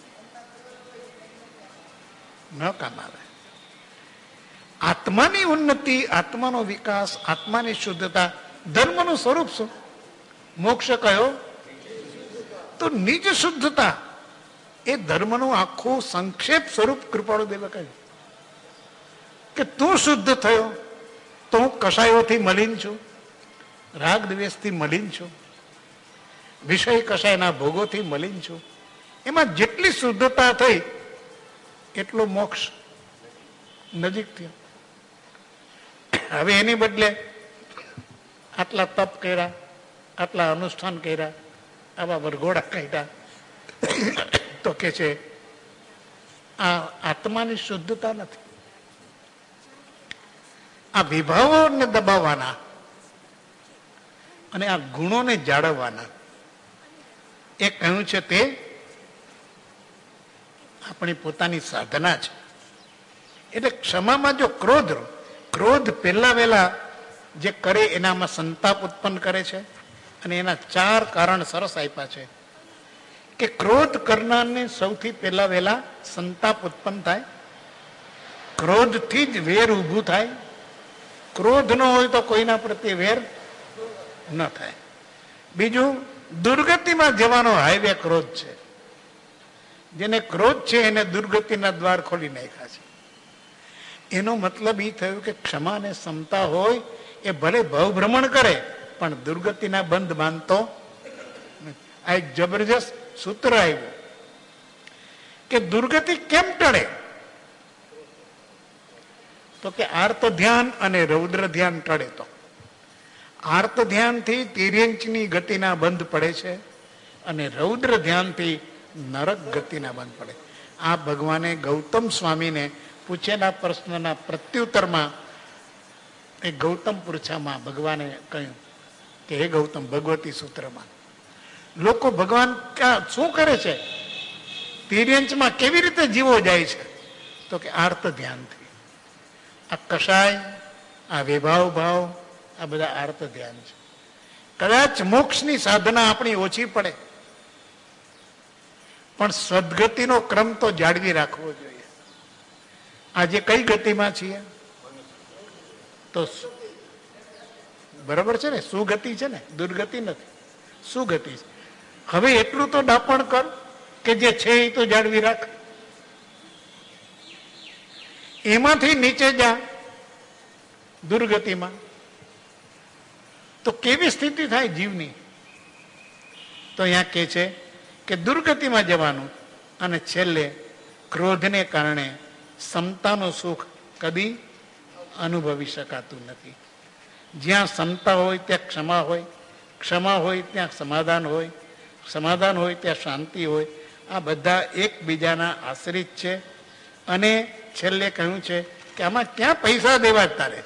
ન કામ આવે. આત્માની ઉન્નતિ, આત્માનો વિકાસ, આત્માની શુદ્ધતા, ધર્મનું સ્વરૂપ શું? મોક્ષ કયો તો નિજ શુદ્ધતા. એ ધર્મનું આખું સંક્ષેપ સ્વરૂપ કૃપાળુ દેવે કહ્યું કે તું શુદ્ધ થયો તો હું કસાયોથી મલિન છું, રાગ દ્વેષથી મલિન છું, વિષય કશાયના ભોગોથી મલિન છું. એમાં જેટલી શુદ્ધતા થઈ એટલો મોક્ષ નજીક થયો. હવે એની બદલે આટલા તપ કર્યા, આટલા અનુષ્ઠાન કર્યા, આવા વરઘોડા કાઢ્યા, તો કે છે આ આત્માની શુદ્ધતા નથી. આ વિભાવોને દબાવવાના અને આ ગુણોને જાળવવાના એ કહ્યું છે તે આપણી પોતાની સાધના છે. એટલે ક્ષમામાં જો ક્રોધ ક્રોધ પહેલા વહેલા જે કરે એનામાં સંતાપ ઉત્પન્ન કરે છે. અને એના ચાર કારણ સરસ આપ્યા છે કે ક્રોધ કરનારને સૌથી પહેલા વહેલા સંતાપ ઉત્પન્ન થાય, ક્રોધથી જ વેર ઊભું થાય. ક્રોધ ન હોય તો કોઈના પ્રત્યે વેર ન થાય. બીજું, દુર્ગતિમાં જવાનો હાઈવે ક્રોધ છે. જેને ક્રોધ છે એને દુર્ગતિના દ્વાર ખોલી નાખ્યા છે. એનો મતલબ એ થયું કે ક્ષમા અને ક્ષમતા હોય એ ભલે ભવભ્રમણ કરે પણ દુર્ગતિના બંધ બાંધતો. આ એક જબરજસ્ત સૂત્ર આવ્યું કે દુર્ગતિ કેમ ટળે? તો કે આર્ત ધ્યાન અને રૌદ્ર ધ્યાન ટળે. તો આર્ત ધ્યાનથી તિર્યંચની ગતિના બંધ પડે છે અને રૌદ્ર ધ્યાનથી નરક ગતિના બંધ પડે. આ ભગવાને ગૌતમ સ્વામીને પૂછેલા પ્રશ્નના પ્રત્યુત્તરમાં એ ગૌતમ પૂછામાં ભગવાને કહ્યું કે હે ગૌતમ, ભગવતી સૂત્રમાં લોકો ભગવાન ક્યાં શું કરે છે, તિર્યંચમાં કેવી રીતે જીવો જાય છે? તો કે આર્ત ધ્યાનથી. આ કષાય, આ વિભાવ ભાવ, આ બધા આર્ત ધ્યાન છે. કદાચ મોક્ષની સાધના આપણી ઓછી પડે પણ સદગતિનો ક્રમ તો જાળવી રાખવો જોઈએ. આજે કઈ ગતિમાં છીએ? તો બરાબર છે ને, સુગતિ છે ને, દુર્ગતિ નથી, સુગતિ છે. હવે એટલું તો ડાપણ કર કે જે છે એ તો જાળવી રાખ. એમાંથી નીચે જા દુર્ગતિમાં તો કેવી સ્થિતિ થાય જીવની? તો અહીંયા કે છે કે દુર્ગતિમાં જવાનું અને છેલ્લે ક્રોધને કારણે સમતાનું સુખ કદી અનુભવી શકાતું નથી. જ્યાં સમતા હોય ત્યાં ક્ષમા હોય, ક્ષમા હોય ત્યાં સમાધાન હોય, સમાધાન હોય ત્યાં શાંતિ હોય. આ બધા એકબીજાના આશ્રિત છે. અને છેલ્લે કહ્યું છે કે આમાં ક્યાં પૈસા દેવા તારે?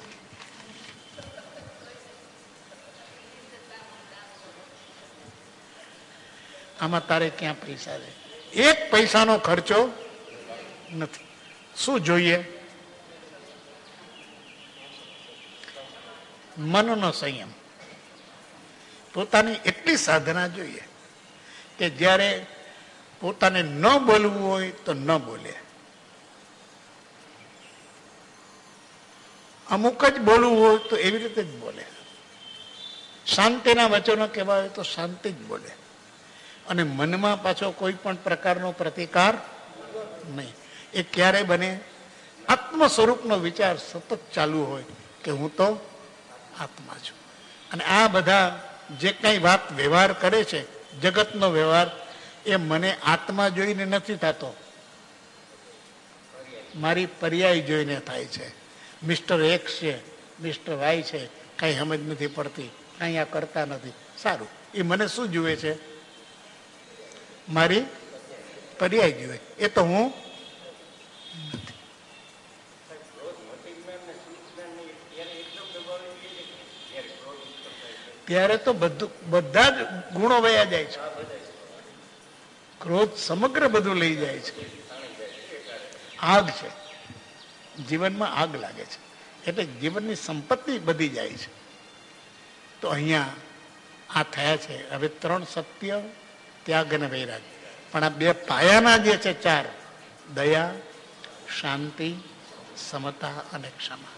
આમાં તારે ક્યાં પૈસા દે? એક પૈસાનો ખર્ચો નથી. શું જોઈએ? મનનો સંયમ. પોતાની એટલી સાધના જોઈએ કે જ્યારે પોતાને ન બોલવું હોય તો ન બોલે. અમુક જ બોલવું હોય તો એવી રીતે જ બોલે. શાંતિના વચનો કહેવા હોય તો શાંતિ જ બોલે. અને મનમાં પાછો કોઈ પણ પ્રકારનો પ્રતિકાર નહીં. એ ક્યારે બને? આત્મ સ્વરૂપનો વિચાર સતત ચાલુ હોય કે હું તો આત્મા છું. અને આ બધા જે કઈ વાત વ્યવહાર કરે છે, જગતનો વ્યવહાર, એ મને આત્મા જોઈને નથી થતો, મારી પર્યાય જોઈને થાય છે. મિસ્ટર એક્સ છે, મિસ્ટર વાય છે, કઈ સમજ નથી પડતી, કઈ આ કરતા નથી. સારું, એ મને શું જુએ છે? મારી પર્યાય જુએ. એ તો હું નથી. ત્યારે તો બધું બધા જ ગુણો વયા જાય છે. ક્રોધ સમગ્ર બધું લઈ જાય છે. આગ છે જીવનમાં, આગ લાગે છે એટલે જીવનની સંપત્તિ બધી જાય છે. તો અહીંયા આ થયા છે હવે ત્રણ સત્ય, ત્યાગ અને વૈરાગ. પણ આ બે પાયાના જે છે ચાર, દયા, શાંતિ, સમતા અને ક્ષમા,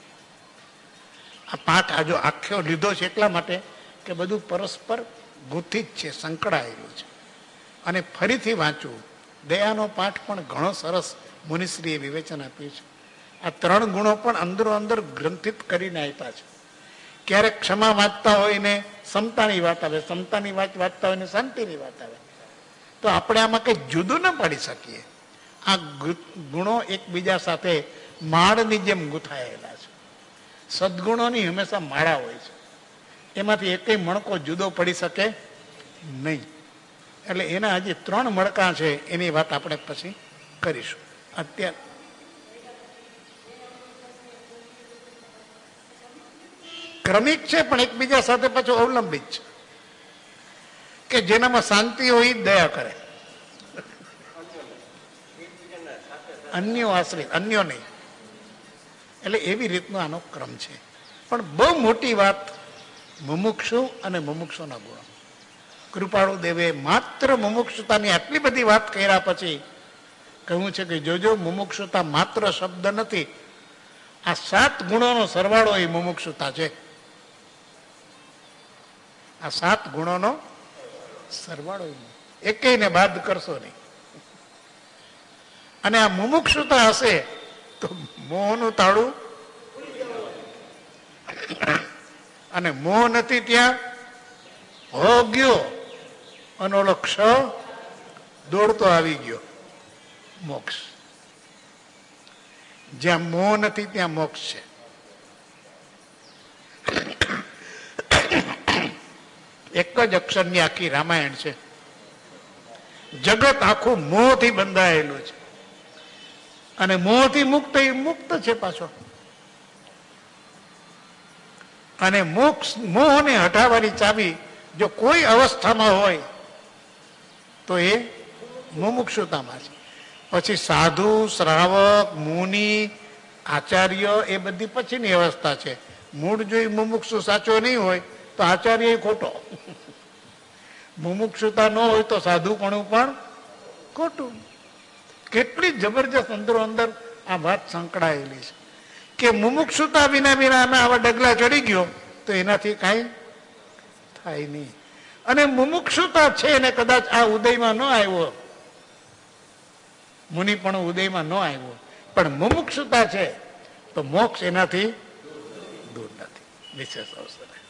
આ પાઠ આજો આખ્યો લીધો છે એટલા માટે કે બધું પરસ્પર ગૂંથી જ છે, સંકળાયેલું છે. અને ફરીથી વાંચવું. દયાનો પાઠ પણ ઘણો સરસ મુનિશ્રીએ વિવેચન આપ્યું છે. આ ત્રણ ગુણો પણ અંદરો અંદર ગ્રંથિત કરીને આપ્યા છે ક્યારેક ક્ષમા વાંચતા હોય ને સમતાની વાત આવે, સમતાની વાત વાંચતા હોય ને શાંતિની વાત આવે. તો આપણે આમાં કંઈ જુદું ન પાડી શકીએ. આ ગુણો એકબીજા સાથે માળની જેમ ગૂંથાયેલા છે. સદગુણોની હંમેશા માળા હોય છે, એમાંથી એકેય મણકો જુદો પડી શકે નહીં. એટલે એના હજી ત્રણ મણકા છે, એની વાત આપણે પછી કરીશું. અત્યારે ક્રમિક છે પણ એકબીજા સાથે પાછું અવલંબિત છે, કે જેનામાં શાંતિ હોય દયા કરે, અન્યો આશ્રિત, અન્યો નહીં. એટલે એવી રીતનો આનો ક્રમ છે. પણ બહુ મોટી વાત મુમુક્ષુ અને મુમુક્ષુના ગુણો. કૃપાળુ દેવે માત્ર મુમુક્ષુતાની આટલી બધી વાત કર્યા પછી કહ્યું છે કે જોજો, મુમુક્ષુતા માત્ર શબ્દ નથી, આ સાત ગુણોનો સરવાળો એ મુમુક્ષુતા છે. આ સાત ગુણોનો સરવાળો એકેયને બાદ કરશો નહીં. અને આ મુમુક્ષુતા હશે તો મોહનું તાળું, અને મોહ નથી ત્યાં હો ગયો અને ઓલો ક્ષ દોડતો આવી ગયો, મોક્ષ. જ્યાં મોહ નથી ત્યાં મોક્ષ છે. એક જ અક્ષરની આખી રામાયણ છે. જગત આખું મોહથી બંધાયેલું છે, અને મોહથી મુક્ત એ મુક્ત છે પાછો. અને મોક્ષ, મોહને હટાવવાની ચાવી જો કોઈ અવસ્થામાં હોય તો એ મુમુક્ષુતામાં છે. પછી સાધુ, શ્રાવક, મુનિ, આચાર્ય એ બધી પછીની અવસ્થા છે. મૂળ જો એ મુમુક્ષુ સાચો નહીં હોય તો આચાર્ય ખોટો, મુમુક્ષુતા ન હોય તો સાધુપણું પણ ખોટું. કેટલી જબરજસ્ત અંદરો અંદર આ વાત સંકળાયેલી છે કે મુમુક્ષુતા વિના વિના અમે આવા ડગલા ચડી ગયો તો એનાથી કાંઈ થાય નહીં. અને મુમુક્ષુતા છે ને કદાચ આ ઉદયમાં ન આવ્યો, મુનિ પણ ઉદયમાં ન આવ્યો, પણ મુમુક્ષુતા છે તો મોક્ષ એનાથી દૂર નથી. વિશેષ અવસર